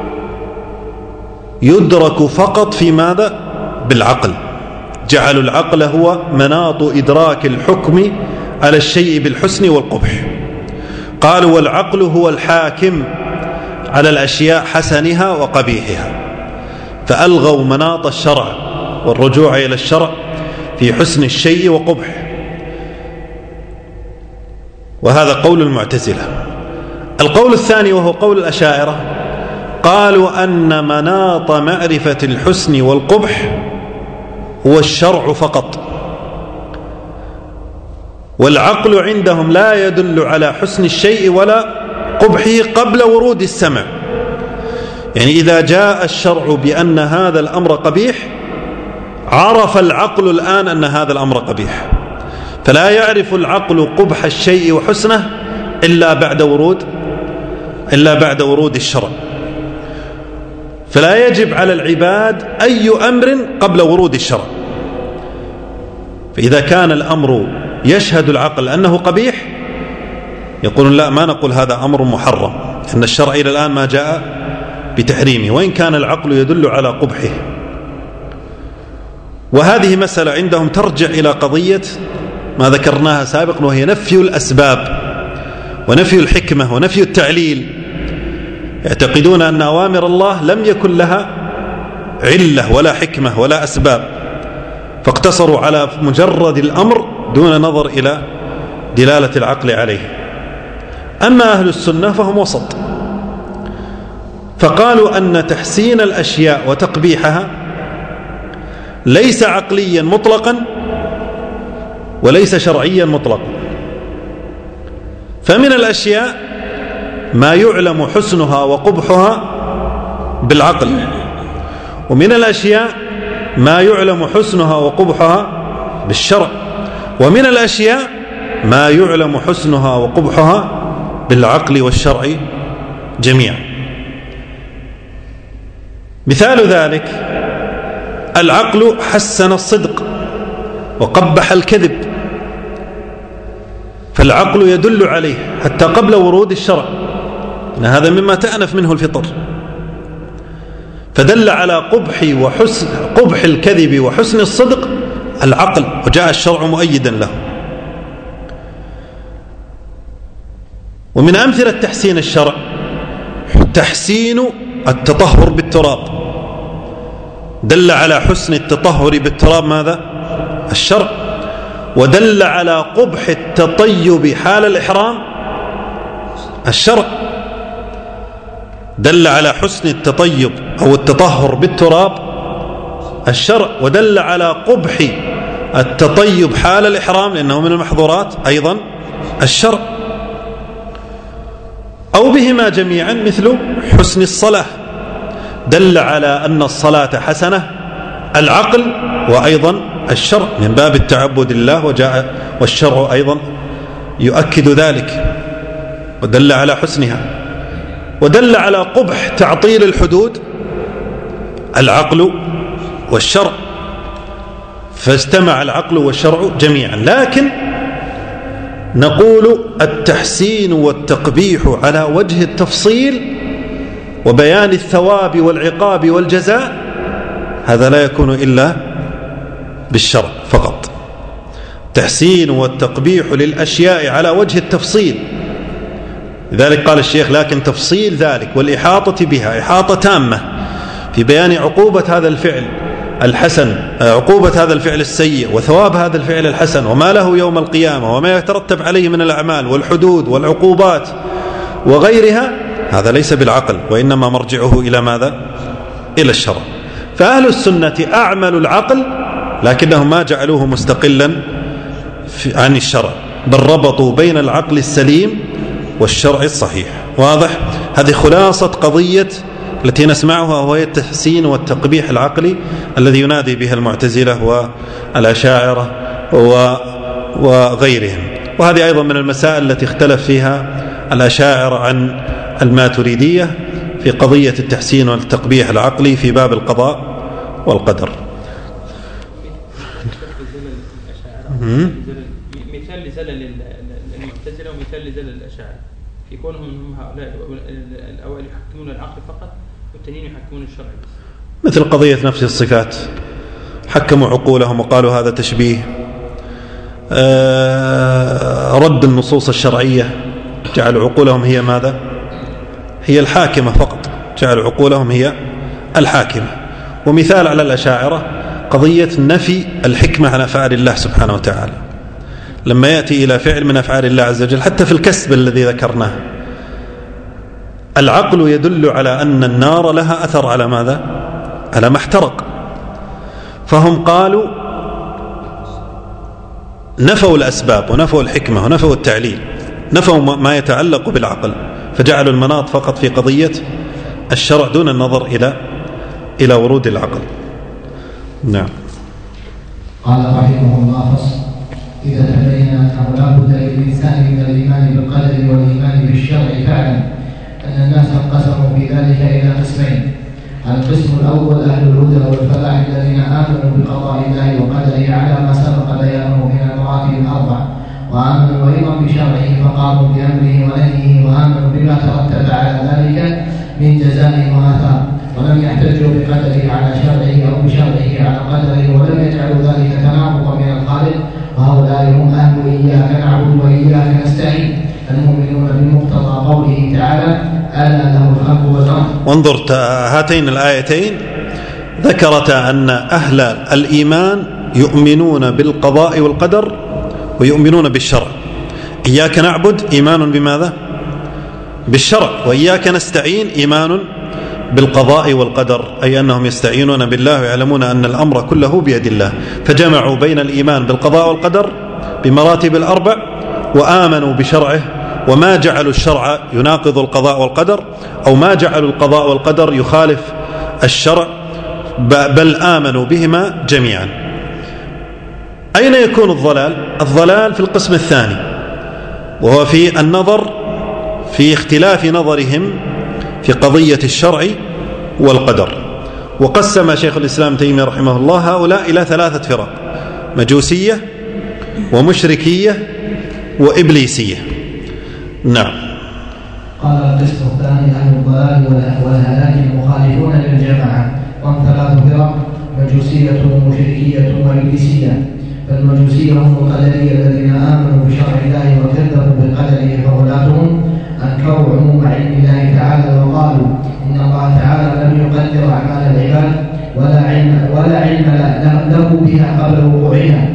Speaker 1: يدرك فقط في ماذا؟ بالعقل. جعلوا العقل هو مناط إدراك الحكم على الشيء بالحسن والقبح. قالوا والعقل هو الحاكم على الأشياء حسنها وقبيحها، فألغوا مناط الشرع والرجوع إلى الشرع في حسن الشيء وقبح. وهذا قول المعتزلة. القول الثاني وهو قول الأشاعرة قالوا أن مناط معرفة الحسن والقبح هو الشرع فقط، والعقل عندهم لا يدل على حسن الشيء ولا قبحه قبل ورود السمع. يعني إذا جاء الشرع بأن هذا الأمر قبيح عرف العقل الآن أن هذا الأمر قبيح، فلا يعرف العقل قبح الشيء وحسنه إلا بعد ورود الشرع. فلا يجب على العباد أي أمر قبل ورود الشرع. فإذا كان الأمر يشهد العقل أنه قبيح يقولون لا، ما نقول هذا أمر محرم، أن الشرع إلى الآن ما جاء بتحريمه وإن كان العقل يدل على قبحه. وهذه مسألة عندهم ترجع إلى قضية ما ذكرناها سابقا، وهي نفي الأسباب ونفي الحكمة ونفي التعليل. يعتقدون أن أوامر الله لم يكن لها علة ولا حكمة ولا أسباب، فاقتصروا على مجرد الأمر دون نظر إلى دلالة العقل عليه. أما أهل السنة فهم وسط، فقالوا أن تحسين الأشياء وتقبيحها ليس عقليا مطلقا وليس شرعيا مطلقا. فمن الأشياء ما يعلم حسنها وقبحها بالعقل، ومن الأشياء ما يعلم حسنها وقبحها بالشرع، ومن الأشياء ما يعلم حسنها وقبحها بالعقل والشرع جميعا. مثال ذلك العقل حسن الصدق وقبح الكذب، فالعقل يدل عليه حتى قبل ورود الشرع أن هذا مما تأنف منه الفطر، فدل على قبح الكذب وحسن الصدق العقل، وجاء الشرع مؤيدا له. ومن أمثلة تحسين الشرع تحسين التطهر بالتراب، دل على حسن التطهر بالتراب ماذا؟ الشرع. ودل على قبح التطيب حال الإحرام الشرع. دل على حسن التطيب أو التطهر بالتراب الشرع، ودل على قبح التطيب حال الإحرام لأنه من المحظورات أيضا الشرع. أو بهما جميعا مثل حسن الصلاة، دل على أن الصلاة حسنة العقل وأيضا الشرع من باب التعبد لله، وجاء والشرع أيضا يؤكد ذلك ودل على حسنها، ودل على قبح تعطيل الحدود العقل والشرع، فاجتمع العقل والشرع جميعا. لكن نقول التحسين والتقبيح على وجه التفصيل وبيان الثواب والعقاب والجزاء هذا لا يكون إلا بالشرع فقط. تحسين والتقبيح للأشياء على وجه التفصيل، لذلك قال الشيخ: لكن تفصيل ذلك والإحاطة بها إحاطة تامة في بيان عقوبة هذا الفعل الحسن، عقوبة هذا الفعل السيء، وثواب هذا الفعل الحسن، وما له يوم القيامة، وما يترتب عليه من الأعمال والحدود والعقوبات وغيرها، هذا ليس بالعقل، وإنما مرجعه إلى ماذا؟ إلى الشرع. فأهل السنة أعملوا العقل لكنهم ما جعلوه مستقلا عن الشرع، بل ربطوا بين العقل السليم والشرع الصحيح. واضح؟ هذه خلاصة قضية التي نسمعها، وهي التحسين والتقبيح العقلي الذي ينادي به المعتزلة والأشاعرة وغيرهم. وهذه أيضا من المسائل التي اختلف فيها الأشاعرة عن الماتريدية في قضية التحسين والتقبيح العقلي في باب القضاء والقدر.
Speaker 3: مثال لزلل المعتزلة ومثال لزلل الأشاعرة في كونهم هؤلاء الأوائل يحكمون العقل فقط والتانيين يحكمون الشرع بس.
Speaker 1: مثل قضية نفس الصفات، حكموا عقولهم وقالوا هذا تشبيه. رد النصوص الشرعية، جعلوا عقولهم هي ماذا؟ هي الحاكمة فقط، جعلوا عقولهم هي الحاكمة. ومثال على الأشاعرة قضية نفي الحكمة عن أفعال الله سبحانه وتعالى، لما يأتي إلى فعل من أفعال الله عز وجل حتى في الكسب الذي ذكرناه، العقل يدل على أن النار لها أثر على ماذا؟ على ما احترق. فهم قالوا نفوا الأسباب ونفوا الحكمة ونفوا التعليل، نفوا ما يتعلق بالعقل، فجعلوا المناط فقط في قضية الشرع دون النظر إلى ورود العقل. نعم.
Speaker 2: قال رحمه الله: فصل: إذا تبين أنه لا بد للإنسان من الإيمان بالقدر والإيمان بالشرع فاعلم أن الناس انقسموا في ذلك إلى قسمين: القسم الأول أهل الهدى والفلاح الذين آمنوا بقضاء الله وقدره على ما سبق بيانه من المراتب الأربع، وآمنوا أيضا بشرعه فقاموا بأمره ونهيه، وآمنوا بما ترتب على ذلك من جزاء وآثار، ولم يحتجوا بقدره على شرعه أو بشرعه على قدره، ولم يجعلوا ذلك تناقضا من الخالق. وهؤلاء هم أهل إياك نعبد وإياك نستعين، المؤمنون بمقتضى قوله تعالى: ألا له الخلق والأمر.
Speaker 1: وانظر هاتين الآيتين ذكرتا أن أهل الإيمان يؤمنون بالقضاء والقدر ويؤمنون بالشرع. إياك نعبد إيمان بماذا؟ بالشرع. وإياك نستعين إيمان بالقضاء والقدر، أي أنهم يستعينون بالله ويعلمون أن الأمر كله بيد الله، فجمعوا بين الإيمان بالقضاء والقدر بمراتب الأربع، وآمنوا بشرعه، وما جعلوا الشرع يناقض القضاء والقدر، أو ما جعلوا القضاء والقدر يخالف الشرع، بل آمنوا بهما جميعا. أين يكون الضلال؟ الضلال في القسم الثاني، وهو في النظر في اختلاف نظرهم في قضية الشرع والقدر. وقسم شيخ الإسلام تيمية رحمه الله هؤلاء إلى 3 فرق: مجوسية ومشركية وإبليسية. نعم.
Speaker 2: قال: القسم الثاني أهل الضلال والهلاك المخالفون للجماعة، وهم 3 فرق: مجوسية ومشركية وإبليسية. فالمجوسية هم القدرية الذين آمنوا بشرع الله وكذبوا بقدره، فغلاتهم أنكروا عموم علم الله تعالى وقالوا إن الله تعالى لم يقدر أعمال العباد ولا علم له بها قبل وقوعها،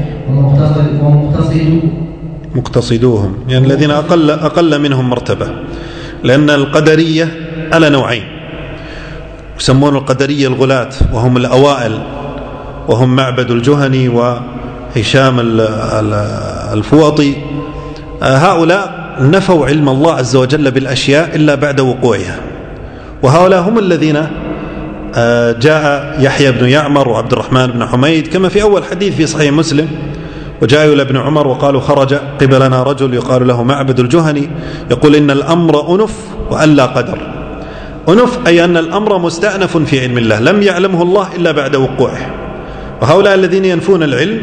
Speaker 1: مقتصدوهم يعني الذين أقل منهم مرتبة، لأن القدرية على نوعين، يسمون القدرية الغلاة، وهم الأوائل، وهم معبد الجهني وهشام الفوطي. هؤلاء نفوا علم الله عز وجل بالأشياء إلا بعد وقوعها، وهؤلاء هم الذين جاء يحيى بن يعمر وعبد الرحمن بن حميد كما في أول حديث في صحيح مسلم، وجاءوا إلى ابن عمر وقالوا خرج قبلنا رجل يقال له معبد الجهني يقول إن الأمر أنف وأن لا قدر. أنف أي أن الأمر مستأنف في علم الله لم يعلمه الله إلا بعد وقوعه. وهؤلاء الذين ينفون العلم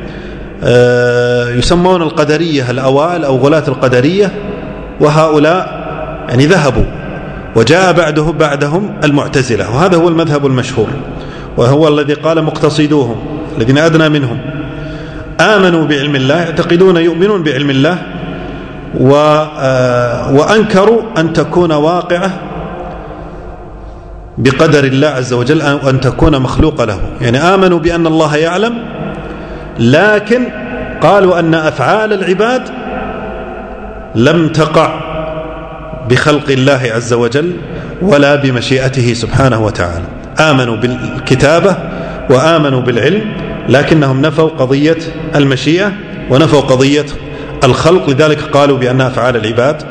Speaker 1: يسمون القدرية الأوائل أو غلاة القدرية، وهؤلاء يعني ذهبوا، وجاء بعدهم المعتزلة، وهذا هو المذهب المشهور، وهو الذي قال مقتصدوهم الذين أدنى منهم آمنوا بعلم الله، يعتقدون يؤمنون بعلم الله، وأنكروا أن تكون واقعة بقدر الله عز وجل وأن تكون مخلوقة له. يعني آمنوا بأن الله يعلم، لكن قالوا أن أفعال العباد لم تقع بخلق الله عز وجل ولا بمشيئته سبحانه وتعالى. آمنوا بالكتابة وآمنوا بالعلم، لكنهم نفوا قضية المشيئة ونفوا قضية الخلق، لذلك قالوا بأن أفعال العباد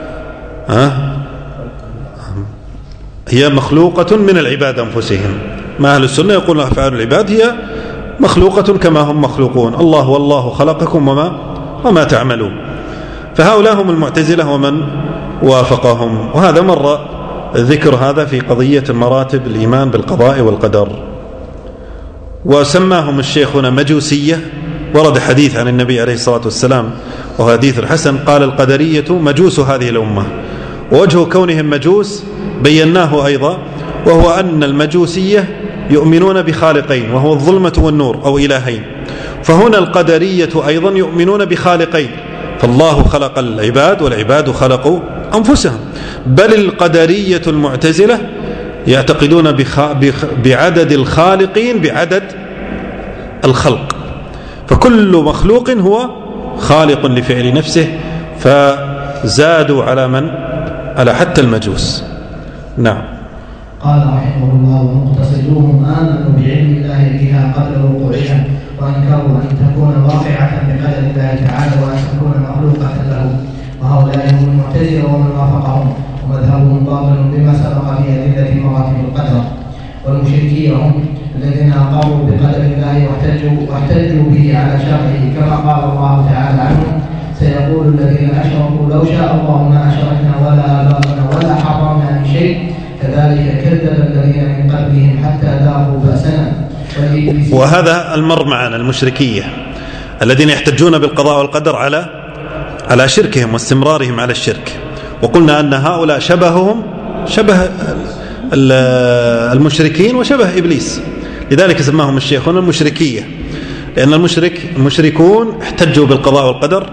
Speaker 1: هي مخلوقة من العباد أنفسهم. ما أهل السنة يقول أفعال العباد هي مخلوقة كما هم مخلوقون، الله والله خلقكم وما تعملون. فهؤلاء هم المعتزلة ومن وافقهم، وهذا مر ذكر هذا في قضية مراتب الإيمان بالقضاء والقدر. وسماهم الشيخ هنا مجوسية، ورد حديث عن النبي عليه الصلاة والسلام وهو حديث الحسن قال القدرية مجوس هذه الأمة. ووجه كونهم مجوس بيناه أيضا، وهو أن المجوسية يؤمنون بخالقين وهو الظلمة والنور أو إلهين، فهنا القدرية أيضا يؤمنون بخالقين، فالله خلق العباد والعباد خلقوا أنفسهم. بل القدرية المعتزلة يعتقدون بعدد الخالقين بعدد الخلق، فكل مخلوق هو خالق لفعل نفسه، فزادوا على حتى المجوس. نعم.
Speaker 2: قال رحمه الله ومقتصدوهم آمنوا بعلم الله بها قبل وقوعها، وأنكروا أن تكون واقعة بقدر الله تعالى وأن تكون مخلوقة له، وهؤلاء هم المعتزلة ومن وافقهم، ومذهبهم باطل بما سبق في أدلة مراتب القدر. والمشركين هم الذين أقروا بقدر الله واحتجوا به على شرعه، كما قال الله تعالى عنهم سيقول الذين أشركوا لو شاء الله ما أشركنا ولا آباؤنا ولا حرمنا من شيء كذلك كذب الذين من قبلهم حتى ذاقوا بأسنا.
Speaker 1: وهذا المر معنا المشركية الذين يحتجون بالقضاء والقدر على شركهم واستمرارهم على الشرك، وقلنا أن هؤلاء شبههم شبه المشركين وشبه إبليس، لذلك سماهم الشيخ هنا المشركية، لأن المشركون احتجوا بالقضاء والقدر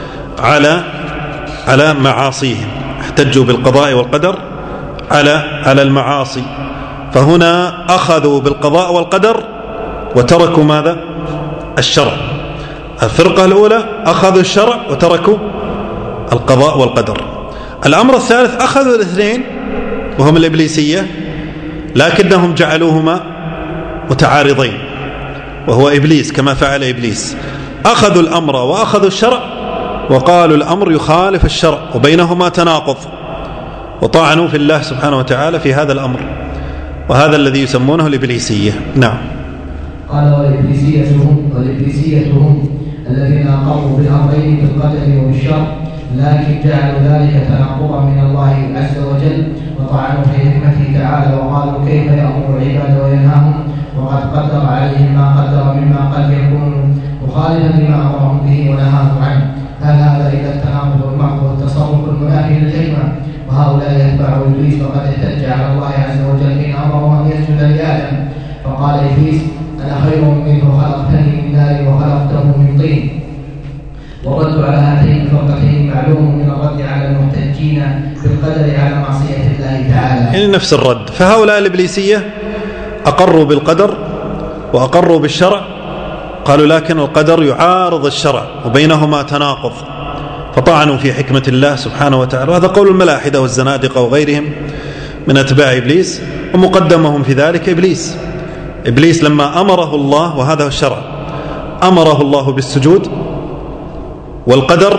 Speaker 1: على معاصيهم، احتجوا بالقضاء والقدر على المعاصي، فهنا أخذوا بالقضاء والقدر وتركوا ماذا؟ الشرع. الفرقة الأولى أخذوا الشرع وتركوا القضاء والقدر. الأمر الثالث أخذوا الاثنين وهم الإبليسية، لكنهم جعلوهما متعارضين، وهو إبليس كما فعل إبليس، أخذوا الأمر وأخذوا الشرع وقالوا الأمر يخالف الشرع وبينهما تناقض، وطعنوا في الله سبحانه وتعالى في هذا الأمر، وهذا الذي يسمونه الإبليسية. نعم.
Speaker 2: قال والإبليسية هم الذين أقروا بالأمرين بالقدر وبالشرع، لكن جعلوا ذلك تناقضا من الله عز وجل، وطعنوا في حكمته تعالى وقالوا كيف يأمر العباد وينهاهم وقد قدر عليهم ما قدر مما قد يكون مخالفا لما أمرهم به ونهاهم عنه. هل هذا إلا التناقض المحض والتصرف المنافي للحكمة؟ وهؤلاء يتبعوا إبليس وقد احتج على الله عز وجل حين أمره أن يسجد لآدم، فقال إبليس أنا خير منه خلقتني من نار وخلقته من طين. والرد على هاتين الفرقتين معلوم من الرد على المحتجين بالقدر على معصية الله تعالى،
Speaker 1: يعني نفس الرد. فهؤلاء الإبليسية أقروا بالقدر وأقروا بالشرع، قالوا لكن القدر يعارض الشرع وبينهما تناقض، فطعنوا في حكمة الله سبحانه وتعالى. وهذا قول الملاحدة والزنادقة وغيرهم من أتباع إبليس، ومقدمهم في ذلك إبليس لما أمره الله، وهذا هو الشرع، أمره الله بالسجود والقدر،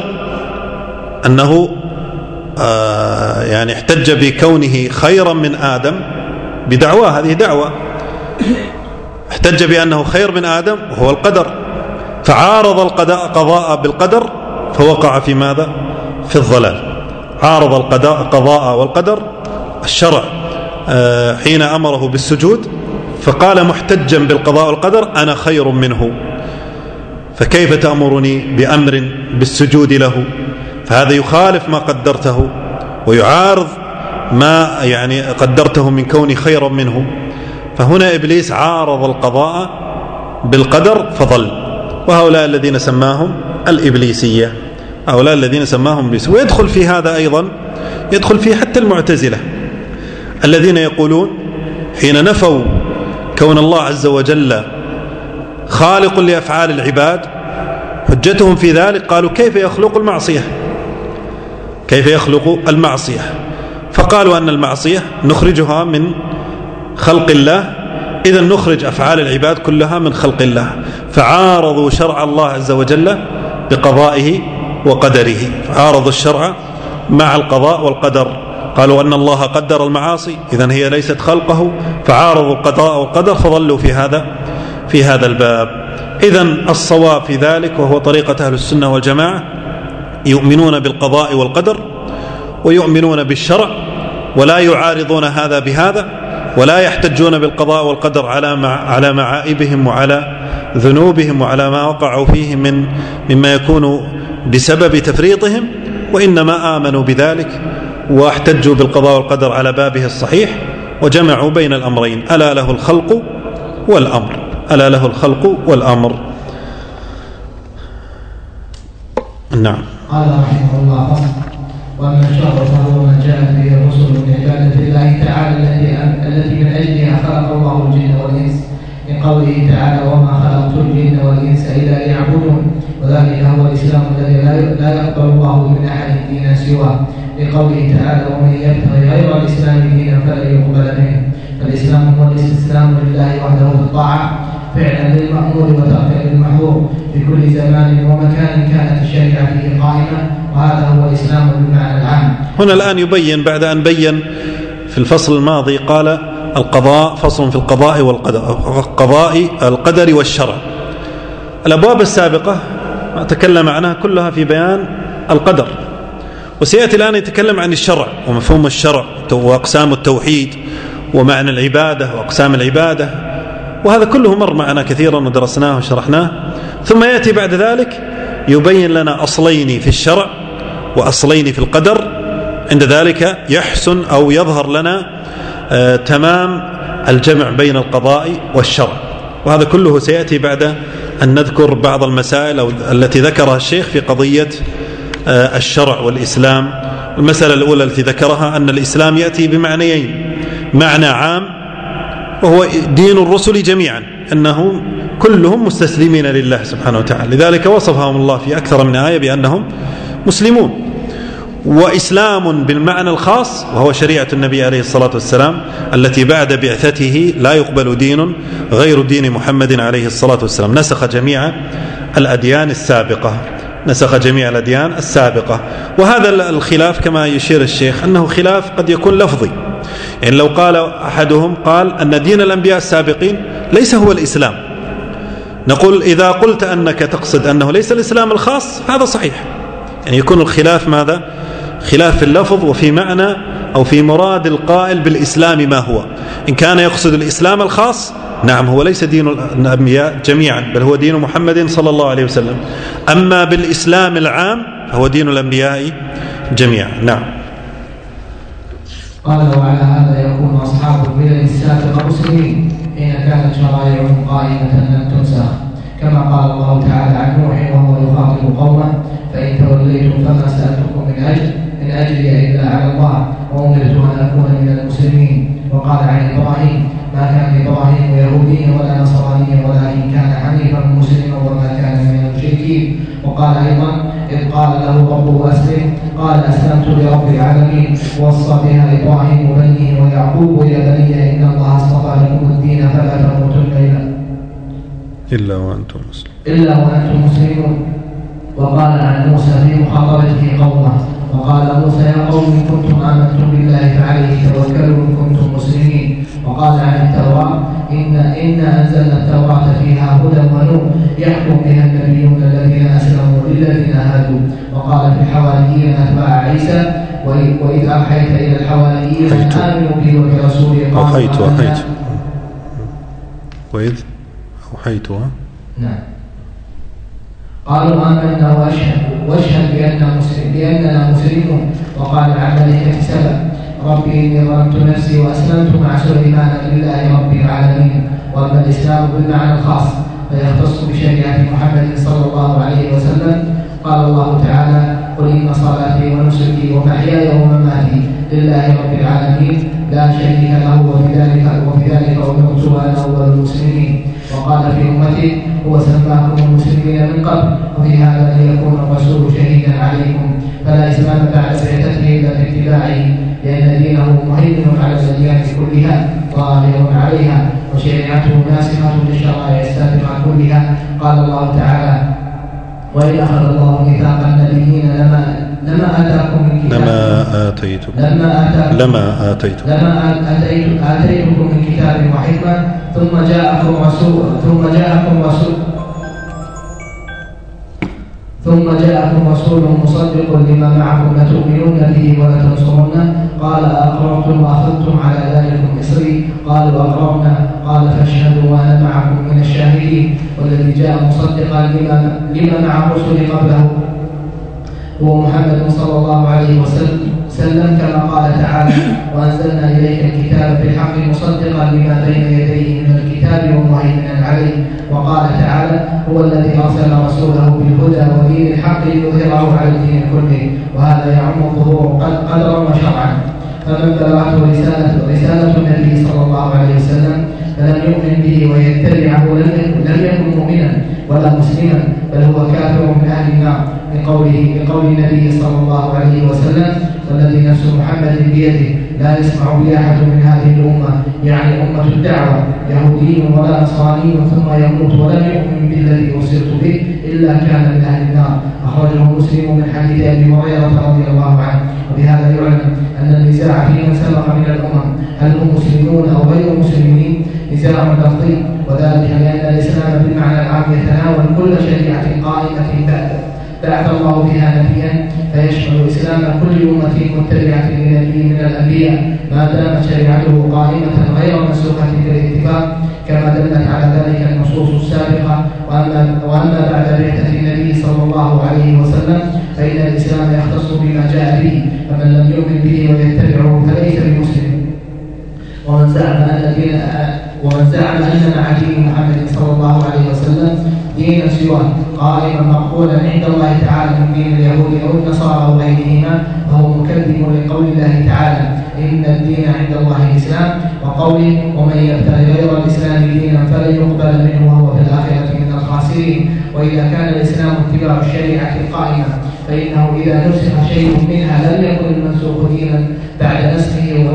Speaker 1: أنه يعني احتج بكونه خيرا من آدم بدعواه، هذه دعوة. احتج بأنه خير من آدم وهو القدر، فعارض القضاء بالقدر فوقع في ماذا؟ في الضلال. عارض القضاء والقدر الشرع حين أمره بالسجود، فقال محتجا بالقضاء والقدر أنا خير منه، فكيف تأمرني بأمر بالسجود له؟ فهذا يخالف ما قدرته ويعارض ما يعني قدرته من كوني خيرا منه. فهنا إبليس عارض القضاء بالقدر فضل. وهؤلاء الذين سماهم الإبليسية، هؤلاء الذين سماهم إبليس. ويدخل في هذا أيضا، يدخل فيه حتى المعتزلة الذين يقولون حين نفوا كون الله عز وجل خالق لأفعال العباد، حجتهم في ذلك قالوا كيف يخلق المعصية؟ كيف يخلق المعصية؟ فقالوا أن المعصية نخرجها من خلق الله، إذا نخرج أفعال العباد كلها من خلق الله. فعارضوا شرع الله عز وجل بقضائه وقدره، فعارضوا الشرع مع القضاء والقدر. قالوا أن الله قدر المعاصي إذن هي ليست خلقه، فعارضوا القضاء والقدر فضلوا في هذا الباب. إذن الصواب في ذلك، وهو طريقة أهل السنة والجماعة، يؤمنون بالقضاء والقدر ويؤمنون بالشرع، ولا يعارضون هذا بهذا، ولا يحتجون بالقضاء والقدر على معائبهم وعلى ذنوبهم وعلى ما وقعوا فيه مما يكون بسبب تفريطهم، وإنما آمنوا بذلك واحتجوا بالقضاء والقدر على بابه الصحيح، وجمعوا بين الأمرين: ألا له الخلق والأمر، ألا له الخلق والأمر. نعم.
Speaker 2: قال رحمه الله: وأما الشر فهو من جاءت به الرسل من عبادة الله تعالى التي من أجلها خلق الله الجن والإنس، من قوله تعالى: وما خلقت الجن والإنس إلا ليعبدون، وذلك هو الإسلام الذي لا يقبل الله من أحد دينا سواه، لقوله تعالى: ومن يبتغي غير الإسلام دينا فلن يقبل منه. فالإسلام هو الاستسلام لله وحده في الطاعة، فعلا للمأمور وتركا للمحظور في كل زمان ومكان كانت الشريعة فيه قائمة، وهذا هو الإسلام بالمعنى العام.
Speaker 1: هنا الآن يبين بعد أن بين في الفصل الماضي قال القضاء، فصل في القضاء والقضاء القدر والشرع. الأبواب السابقة تكلم عنها كلها في بيان القدر، وسيأتي الآن يتكلم عن الشرع ومفهوم الشرع وأقسام التوحيد ومعنى العبادة وأقسام العبادة، وهذا كله مر معنا كثيرا ودرسناه وشرحناه. ثم يأتي بعد ذلك يبين لنا أصلين في الشرع وأصلين في القدر، عند ذلك يحسن أو يظهر لنا تمام الجمع بين القضاء والشرع. وهذا كله سيأتي بعد أن نذكر بعض المسائل التي ذكرها الشيخ في قضية الشرع والإسلام. المسألة الأولى التي ذكرها أن الإسلام يأتي بمعنيين: معنى عام وهو دين الرسل جميعا، أنهم كلهم مستسلمين لله سبحانه وتعالى، لذلك وصفهم الله في أكثر من آية بأنهم مسلمون. وإسلام بالمعنى الخاص وهو شريعة النبي عليه الصلاة والسلام التي بعد بعثته لا يقبل دين غير دين محمد عليه الصلاة والسلام، نسخ جميع الأديان السابقة، نسخ جميع الأديان السابقة. وهذا الخلاف كما يشير الشيخ أنه خلاف قد يكون لفظي، يعني لو قال أحدهم قال أن دين الأنبياء السابقين ليس هو الإسلام، نقول إذا قلت أنك تقصد أنه ليس الإسلام الخاص هذا صحيح، يعني يكون الخلاف ماذا؟ خلاف في اللفظ وفي معنى أو في مراد القائل بالإسلام ما هو. إن كان يقصد الإسلام الخاص نعم هو ليس دين الأنبياء جميعا بل هو دين محمد صلى الله عليه وسلم، أما بالإسلام العام فهو دين الأنبياء جميعا. نعم.
Speaker 2: قال: وعلى هذا يكون أصحاب الملل السابقة مسلمين حين كانت شرائعهم قائمة لم تنسخ، كما قال الله تعالى عن نوح وهو يخاطب قومه: فإن توليتم فما سألتكم من أجري إلا على الله وأمرت أن أكون من المسلمين. وقال عن إبراهيم: ما كان إبراهيم يهوديا ولا نصرانيا ولكن كان حنيفا مسلما وما كان من المشركين. وقال أيضا: إذ قال له ربه أسلم قال أسلمت لرب العالمين. ووصى بها إبراهيم بنيه ويعقوب: يا بني إن الله اصطفى لكم الدين فلا تموتن
Speaker 1: إلا وأنتم مسلمون.
Speaker 2: وقال عن موسى في مخاطبته قومه: وقال موسى: يا قوم إن كنتم آمنتم بالله فعليه توكلوا إن كنتم مسلمين. وقال عن التوراة إن أنزلنا التوراة فيها هدى ونور يحكم بها النبيون الذين أسلموا للذين هادوا. وقال في الحواريين أتباع عيسى وإذ أوحيت إلى الحواريين أن آمنوا بي وبرسولي
Speaker 1: وإذ أوحيت
Speaker 2: نعم قالوا آمنا واشهد بأننا مسلمون. وقال عن ملكة سبأ ربي إني ظلمت نفسي وأسلمت مع سليمان لله رب العالمين. وأما الإسلام بالمعنى الخاص فيختص بشريعة محمد صلى الله عليه وسلم. قال الله تعالى قل إن صلاتي ونسكي ومحياي ومماتي لله رب العالمين لا شريك له وبذلك أمرت وأنا أول المسلمين. وقال في أمته هو سماكم المسلمين من قبل وفي هذا ليكون الرسول شهيدا عليكم. فلا إسلام بعد بعثته إلا باتباعه لأن دينه مهيمن على الأديان كلها ظاهر عليها وشريعته ناسخة للشرائع السابقة كلها. قال الله تعالى وإذ أخذ الله ميثاق النبيين لما آتاكم من كتاب لما آتيتكم من كتاب وحكمة ثم جاءكم رسول مصدق لما معكم لتؤمنون به ولتنصرونه. قال أقررتم وأخذتم على ذلكم إصري قالوا أقررنا. قال فاشهدوا وأنا معكم من الشاهدين. والذي جاء مصدقا لما مع الرسل قبله هو محمد صلى الله عليه وسلم كما قال تعالى وأنزلنا إليك الكتاب بالحق مصدقا لما بين يديه من الكتاب ومهيمنا عليه. وقال تعالى هو الذي أرسل رسوله بالهدى ودين الحق ليظهره على الدين كله وهذا يعم الظهور قدرا وشرعا. فمن بلغته رسالة النبي صلى الله عليه وسلم فلم يؤمن به ويتبعه لم يكن مؤمنا ولا مسلما بل هو كافر من أهل النار لقول النبي صلى الله عليه وسلم والذي نفس محمد بيده لا يسمع بي أحد من هذه الأمة يعني أمة الدعوة يهودي ولا نصراني ثم يموت ولم يؤمن بالذي أرسلت به إلا كان من أهل النار. أخرجه مسلم من حديث أبي هريرة رضي الله عنه. وبهذا يعلم أن النزاع في من سبق من الأمم هل هم مسلمون أو غير مسلمين نزاع لفظي وذلك لأن الإسلام بالمعنى العام يتناول كل شريعة قائمة بعث الله بها نبيا فيشمل إسلام كل أمة متبعة لنبي من الأنبياء ما دامت شريعته قائمة غير منسوخة بالاتفاق كما دلت على ذلك النصوص السابقة. وأما بعد بعثة النبي صلى الله عليه وسلم فإن الإسلام يختص بما جاء به فمن لم يؤمن به ويتبعه فليس بمسلم. ومن زعم أن مع دين محمد صلى الله عليه وسلم دينا سواه قائما مقبولا عند الله تعالى من دين اليهود أو النصارى أو غيرهما فهو مكذب لقول الله تعالى إن الدين عند الله الإسلام وقوله ومن يبتغي غير الإسلام دينا فلن يقبل منه وهو في الآخرة من الخاسرين. وإذا كان الإسلام اتباع الشريعة القائمة فإنه إذا نسخ شيء منها لم يكن المنسوخ دينا بعد نسخه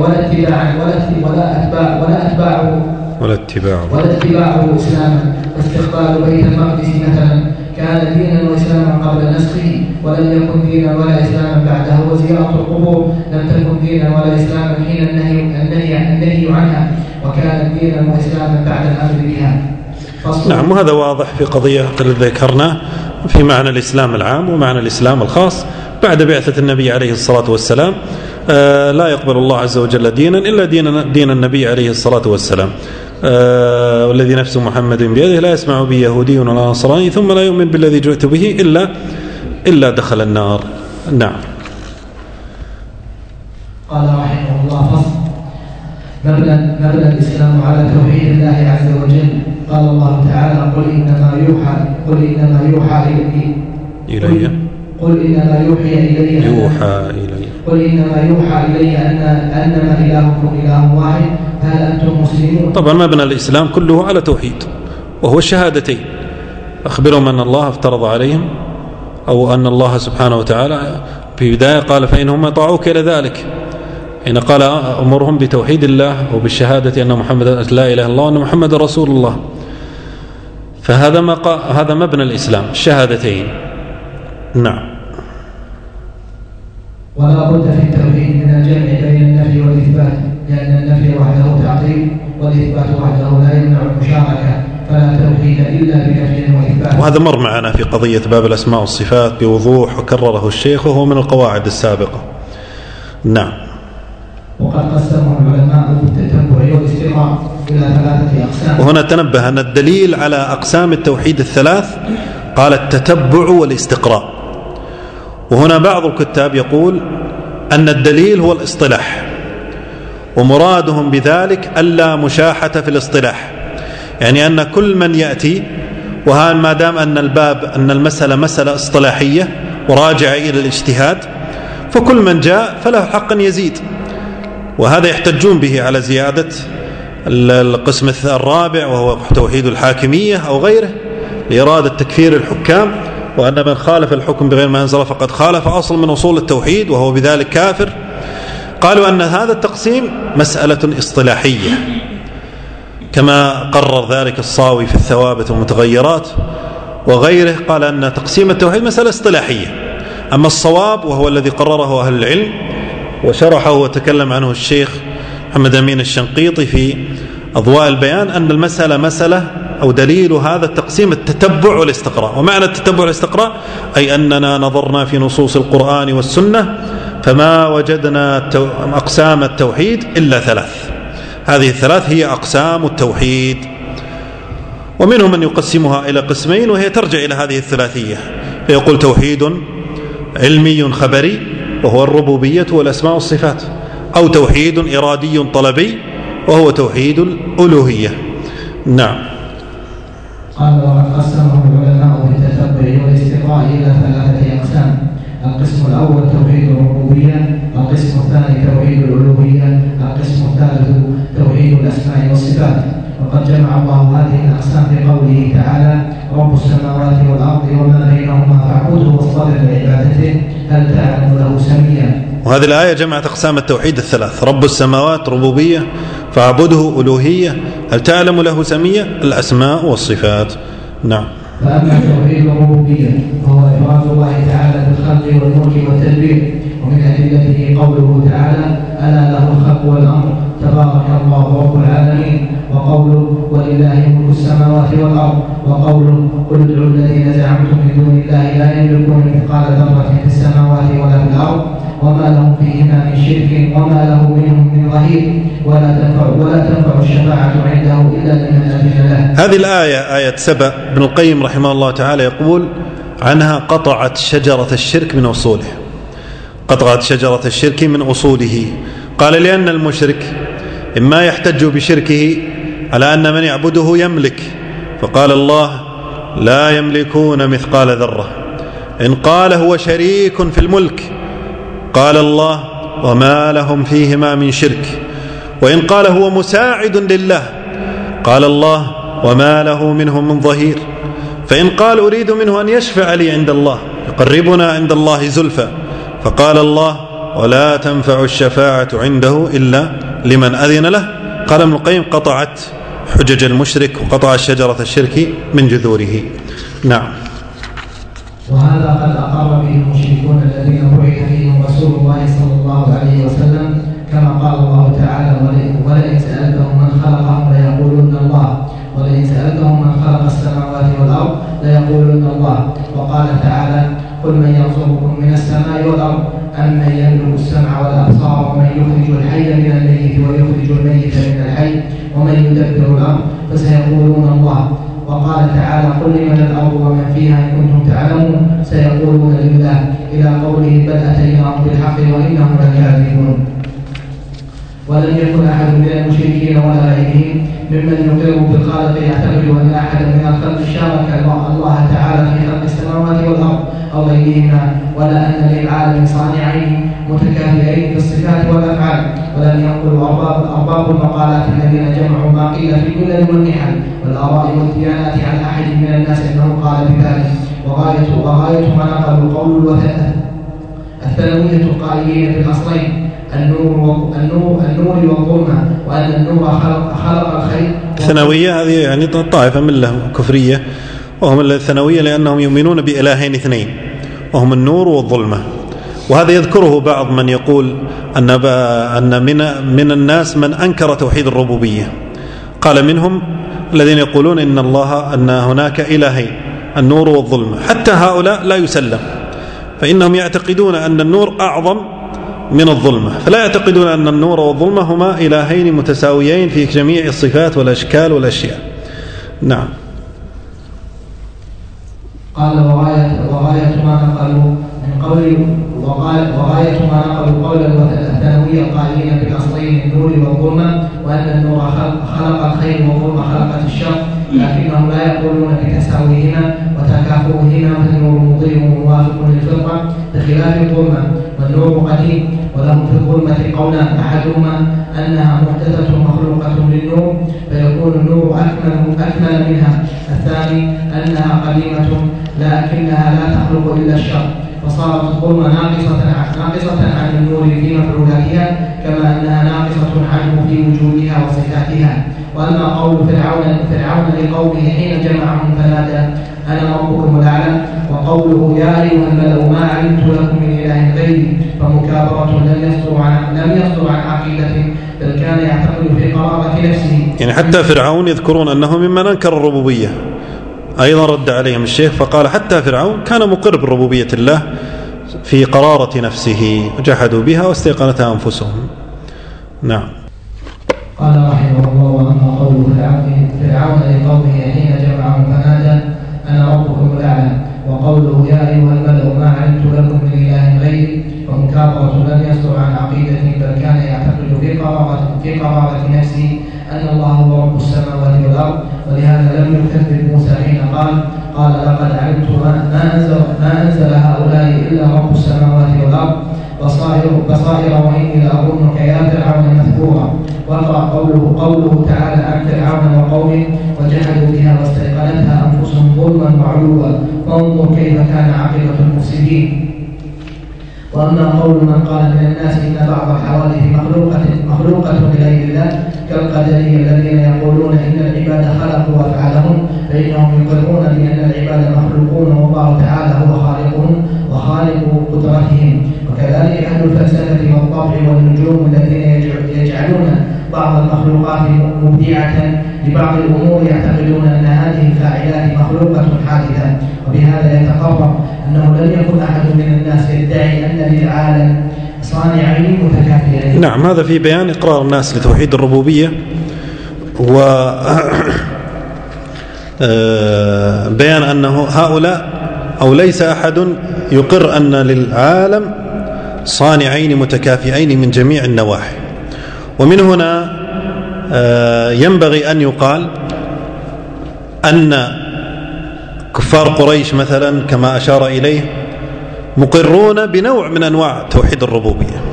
Speaker 2: ولا اتباعه إسلاما. فاستقبال بيت المقدس مثلا كان دينا وإسلاما قبل نسخه ولم يكن دينا ولا إسلاما بعده. وزيارة القبور لم تكن دينا ولا إسلاما حين النهي عنها وكانت دينا وإسلاما بعد الأمر بها.
Speaker 1: نعم وهذا واضح في قضية التي ذكرنا في معنى الإسلام العام ومعنى الإسلام الخاص. بعد بعثة النبي عليه الصلاة والسلام لا يقبل الله عز وجل دينا إلا دين النبي عليه الصلاة والسلام. والذي نفس محمد بيده لا يسمع به يهودي ولا نصراني ثم لا يؤمن بالذي جئت به إلا دخل النار. نعم.
Speaker 2: قال رحمه الله فصل مبنى الإسلام على توحيد الله عز وجل. قال الله تعالى قل إنما يوحى إلي أنما إلهكم إله واحد هل أنتم مسلمون.
Speaker 1: طبعا مبنى الإسلام كله على توحيد وهو الشهادتين. أخبرهم أن الله افترض عليهم أو أن الله سبحانه وتعالى في بداية قال فإنهم أطاعوك إلى ذلك حين قال أمرهم بتوحيد الله وبالشهادة أن محمد لا إله إلا الله وأن محمد رسول الله. فهذا مبنى الإسلام الشهادتين. نعم.
Speaker 2: ولا بد في التوحيد من الجمع بين النفي والإثبات لأن النفي وحده تعطيل والإثبات وحده لا يمنع المشاركة، فلا توحيد إلا بنفي وإثبات.
Speaker 1: وهذا مر معنا في قضية باب الأسماء والصفات بوضوح وكرره الشيخ، وهو من القواعد السابقة. نعم.
Speaker 2: وقد قسمه العلماء بالتتبع والاستقراء إلى 3 أقسام.
Speaker 1: وهنا تنبه أن الدليل على أقسام التوحيد الثلاث قال التتبع والاستقراء. وهنا بعض الكتاب يقول أن الدليل هو الاصطلاح، ومرادهم بذلك ألا مشاحة في الاصطلاح، يعني أن كل من يأتي، وهذا ما دام أن الباب أن المسألة مسألة اصطلاحية وراجعة إلى الاجتهاد، فكل من جاء فله حق يزيد. وهذا يحتجون به على زيادة القسم الرابع وهو توحيد الحاكمية أو غيره لإرادة تكفير الحكام، وأن من خالف الحكم بغير ما أنزل فقد خالف أصل من أصول التوحيد وهو بذلك كافر. قالوا أن هذا التقسيم مسألة اصطلاحية كما قرر ذلك الصاوي في الثوابت والمتغيرات وغيره، قال أن تقسيم التوحيد مسألة اصطلاحية. أما الصواب وهو الذي قرره أهل العلم وشرحه وتكلم عنه الشيخ محمد أمين الشنقيطي في أضواء البيان، أن المسألة مسألة أو دليل هذا التقسيم التتبع والاستقراء. ومعنى التتبع والاستقراء أي أننا نظرنا في نصوص القرآن والسنة فما وجدنا أقسام التوحيد إلا 3. هذه ال3 هي أقسام التوحيد، ومنهم من يقسمها إلى قسمين وهي ترجع إلى هذه الثلاثية، فيقول توحيد علمي خبري وهو الربوبية والأسماء والصفات، أو توحيد إرادي طلبي وهو توحيد الألوهية. نعم.
Speaker 2: قال وقد قسمه العلماء بالتتبع والاستقراء إلى 3 أقسام. القسم الأول توحيد الربوبية، القسم الثاني توحيد الألوهية، القسم الثالث توحيد الأسماء والصفات. وقد جمع الله هذه الأقسام في قوله تعالى رب السماوات والأرض وما بينهما فاعبده واصطبر لعبادته هل تعلم له سميا.
Speaker 1: وهذه الآية جمعت أقسام التوحيد ال3: رب السماوات ربوبية، فاعبده ألوهية، هل تعلم له سميا، الأسماء والصفات. نعم.
Speaker 2: فأما توحيد الربوبية فهو إفراد الله تعالى بالخلق والملك والتدبير، ومن أدلته قوله تعالى ألا له الخلق والأمر تبارك الله رب العالمين، وقوله ولله ملك السماوات والأرض، وقوله قل ادعوا الذين زعمتم من دون الله لا يملكون مثقال ذرة في السماوات ولا في الأرض وما لهم فيهما من شرك وما له منهم من ظهير ولا تنفع الشفاعة عنده إلا لمن أذن له.
Speaker 1: هذه الآية آية 7 ابن القيم رحمه الله تعالى يقول عنها قطعت شجرة الشرك من أصوله، قطعت شجرة الشرك من أصوله. قال لأن المشرك إما يحتج بشركه على أن من يعبده يملك، فقال الله لا يملكون مثقال ذرة. إن قال هو شريك في الملك قال الله وما لهم فيهما من شرك. وإن قال هو مساعد لله قال الله وما له منهم من ظهير. فإن قال أريد منه أن يشفع لي عند الله يقربنا عند الله زلفى فقال الله ولا تنفع الشفاعة عنده إلا لمن أذن له. قال ابن القيم قطعت حجج المشرك وقطع شجرة الشرك من جذوره. نعم.
Speaker 2: وهذا قد أقر به المشركون الذين بعث فيهم رسول الله صلى الله عليه وسلم، كما قال الله تعالى ولئن سألتهم من خلقهم ليقولن الله، ولئن سألتهم من خلق السماوات والأرض ليقولن الله. وقال تعالى قل من يرزقكم من السماء والأرض أمن يملك السمع والأبصار ومن يخرج الحي من الميت ويخرج الميت من الحي ومن يدبر الأمر فسيقولون الله. وقال تعالى قل لمن الأرض ومن فيها إن كنتم تعلمون سيقولون لله، إلى قوله بل أتيناهم بالحق وإنهم لكاذبون. ولم يكن أحد من المشركين ولا غيرهم ممن يقر بالخالق يعتقد أن أحدا من الخلق شارك الله تعالى في خلق السماوات والأرض أو غيرهما، ولا أن للعالم صانعين متكافئين في الصفات والأفعال. ولم ينقل أرباب المقالات الذين جمعوا ما قيل في كل والنحل والآراء والديانات عن أحد من الناس أنه قال بذلك. وغاية ما نقلوا قول الثانوية القائلين بالأصلين النور والظلمة، وأن النور خلق الخير.
Speaker 1: الثانوية هذه يعني طائفة من لهم كفرية، وهم الثانوية لأنهم يؤمنون بإلهين اثنين وهم النور والظلمة. وهذا يذكره بعض من يقول أن من الناس من أنكر توحيد الربوبية، قال منهم الذين يقولون أن هناك إلهين، النور والظلمة. حتى هؤلاء لا يسلم، فإنهم يعتقدون أن النور أعظم من الظلمة، فلا يعتقدون أن النور والظلمة هما إلهين متساويين في جميع الصفات والأشكال والأشياء. نعم.
Speaker 2: قال وغاية ما نقلوا من قول وغاية ما نقلوا قول الثانوية القائلين بالأصلين النور والظلمة، وأن النور خلق الخير والظلمة خلقت الشر، لكنهم لا يقولون بتساويهما وتكافؤهما، فالنور مضيء موافق للفطرة بخلاف الظلمة، والنور قديم. ولهم في الظلمة قولان، أحدهما أنها محدثة مخلوقة للنور فيكون النور أكمل منها، الثاني أنها قديمة لكنها لا تخلق إلا الشر، فصارت الظلمة ناقصة عن النور في مفعولاتها كما أنها ناقصة عنه في وجودها وصفاتها. وأما قول فرعون لقومه حين جمعهم فنادى أنا ربكم الأعلى، وقوله يا أيها الملأ ما علمت لكم من إله غيري، فمكابرة لم يصدر عن عقيدة بل كان يعتقد في قرارة نفسه.
Speaker 1: يعني حتى فرعون يذكرون أنه ممن أنكر الربوبية، أيضا رد عليهم الشيخ فقال حتى فرعون كان مقر بربوبية الله في قرارة نفسه، وجحدوا بها واستيقنتها أنفسهم. نعم.
Speaker 2: قال رحمه الله وأما قول فرعون لقومه حين جمعهم فنادى أنا ربكم الأعلى، وقوله يا أيها الملأ ما علمت لكم من إله غيري، فمكابرة لم يصدر عن عقيدته بل كان يعتقد في قرارة نفسه أن الله هو رب السماوات والأرض، ولهذا لم يكذب موسى حين قال لقد علمت ما أنزل هؤلاء إلا رب السماوات والأرض بصائر وإني لأظنك يا فرعون مثبورا. وقرأ قوله تعالى عن فرعون وقومه وجحدوا بها واستيقنتها أنفسهم ظلما وعلوا، فانظر كيف كان عاقبة المفسدين. وأما قول من قال من الناس إن بعض الحوادث مخلوقة لغير الله كالقدرية الذين يقولون إن العباد خلقوا أفعالهم، فإنهم يقرون بأن العباد مخلوقون والله تعالى هو خالقهم وخالق قدرتهم. وكذلك أهل الفلسفة والطبع والنجوم الذين يجعلون بعض المخلوقات مبدعة لبعض الأمور يعتقدون أن هذه الفاعلات مخلوقة حادثة، وبهذا يتقرر أنه لم يكن أحد من الناس يدعي أن للعالم صانعين متكافئين.
Speaker 1: نعم، هذا في بيان إقرار الناس لتوحيد الربوبية، وبيان أنه هؤلاء أو ليس أحد يقر أن للعالم صانعين متكافئين من جميع النواحي. ومن هنا ينبغي أن يقال أن كفار قريش مثلا كما أشار إليه مقرون بنوع من أنواع توحيد الربوبية،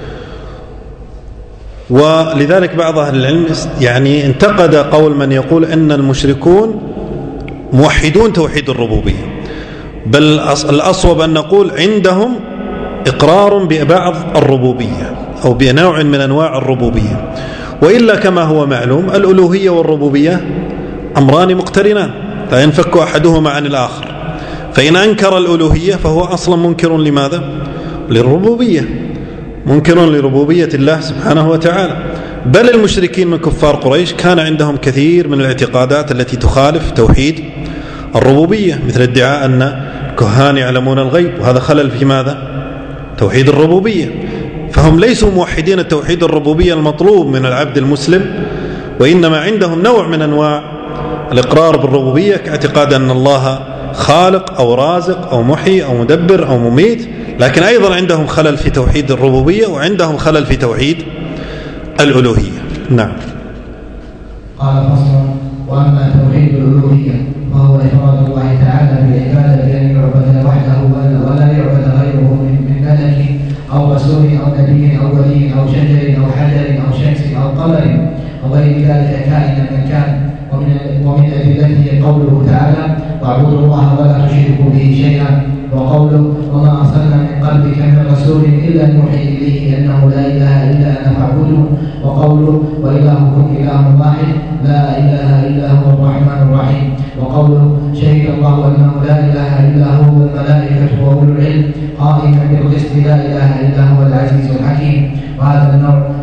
Speaker 1: ولذلك بعض أهل العلم يعني انتقد قول من يقول أن المشركون موحدون توحيد الربوبية، بل الأصوب أن نقول عندهم إقرار ببعض الربوبية أو بنوع من أنواع الربوبية. وإلا كما هو معلوم الألوهية والربوبية أمران مقترنان لا ينفك أحدهما عن الآخر، فإن أنكر الألوهية فهو أصلا منكر لماذا؟ للربوبية، منكر لربوبية الله سبحانه وتعالى. بل المشركين من كفار قريش كان عندهم كثير من الاعتقادات التي تخالف توحيد الربوبية، مثل ادعاء أن الكهان يعلمون الغيب، وهذا خلل في ماذا؟ توحيد الربوبية. فهم ليسوا موحدين التوحيد الربوبية المطلوب من العبد المسلم، وإنما عندهم نوع من أنواع الإقرار بالربوبية كاعتقاد أن الله خالق أو رازق أو محيي أو مدبر أو مميت، لكن أيضا عندهم خلل في توحيد الربوبية وعندهم خلل في توحيد الألوهية. نعم.
Speaker 2: قال فصل: وأما توحيد الألوهية فهو إفراد الله تعالى بالعبادة بأن يعبد وحده ولا يعبد غيره من ملك أو رسول أو نبي أو ولي أو شجر أو حجر أو شمس أو قمر أو غير ذلك كائنا من كان. ومن أدلته قوله تعالى: واعبدوا الله ولا تشركوا به شيئا، وقوله: وما أرسلنا من قبلك من رسول إلا نوحي إليه أنه لا إله إلا أنا فاعبدوه، وقوله: وإلهكم إله واحد لا إله إلا هو الرحمن الرحيم، وقوله: شهد الله أنه لا إله إلا هو والملائكة وأولو العلم قائما بالقسط لا إله إلا هو العزيز الحكيم. وهذا النوع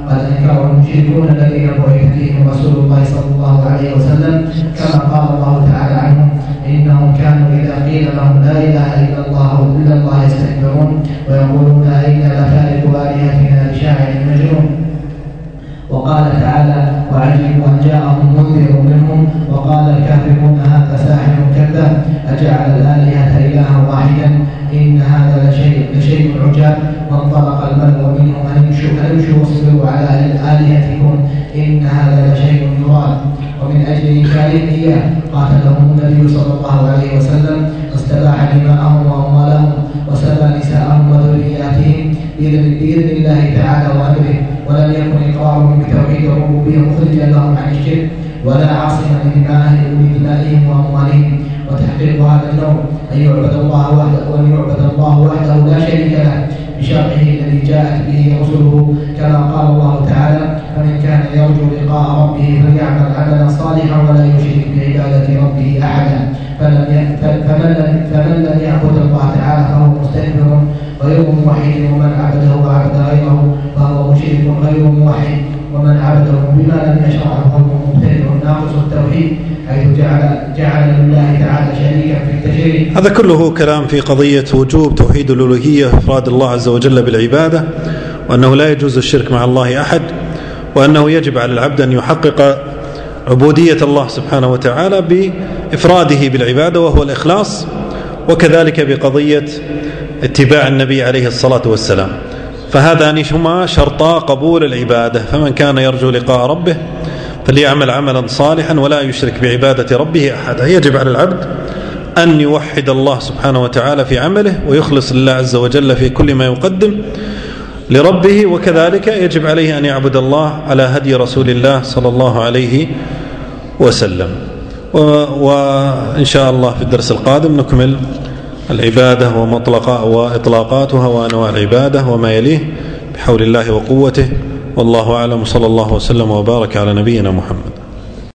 Speaker 2: قد أنكره المشركون الذين بعث فيهم رسول الله صلى الله عليه وسلم، كما قال الله تعالى عنهم: إنهم كانوا إذا قيل لهم لا إله إلا الله يستكبرون ويقولون أئنا لتاركو آلهتنا لشاعر مجنون. وقال تعالى: وعجبوا أن جاءهم منذر منهم وقال الكافرون هذا ساحر كذاب أجعل الآلهة إلها واحدا إن هذا لشيء عجاب. وانطلق الملأ منهم أن امشوا واصبروا على آلهتكم إن هذا لشيء يراد. ومن أجل إنكارهم إياه قاتلهم النبي صلى الله عليه وسلم، واستباح دماءهم وأموالهم وسبى نساءهم وذرياتهم بإذن الله تعالى وأمره، ولم يكن إقرارهم بتوحيد الربوبية مخرجا لهم عن الشرك ولا عاصما لدمائهم وأموالهم. وتحقيق هذا النوع أن يعبد الله وحده لا شريك له بشرعه الذي جاءت به رسله، كما قال الله تعالى: فمن كان يرجو لقاء ربه فليعمل عملا صالحا ولا يشرك بعبادة ربه أحدا. فمن لم يعبد الله تعالى فهو مستكبر غير موحد، ومن عبده وعبد غيره فهو مشرك غير موحد، ومن عبده بما لم يشرعه فهو مبتدع ناقص التوحيد، حيث جعل لله تعالى شريكا في التشريع.
Speaker 1: هذا كله كلام في قضية وجوب توحيد الألوهية، إفراد الله عز وجل بالعبادة، وأنه لا يجوز الشرك مع الله أحد، وأنه يجب على العبد أن يحقق عبودية الله سبحانه وتعالى بإفراده بالعبادة وهو الإخلاص، وكذلك بقضية اتباع النبي عليه الصلاة والسلام. فهذان هما شرطا قبول العبادة. فمن كان يرجو لقاء ربه فليعمل عملا صالحا ولا يشرك بعبادة ربه أحدا. يجب على العبد أن يوحد الله سبحانه وتعالى في عمله ويخلص لله عز وجل في كل ما يقدم لربه، وكذلك يجب عليه أن يعبد الله على هدي رسول الله صلى الله عليه وسلم. وإن شاء الله في الدرس القادم نكمل العبادة وإطلاقاتها وأنواع العبادة وما يليه بحول الله وقوته، والله أعلم. صلى الله وسلم وبارك على نبينا محمد.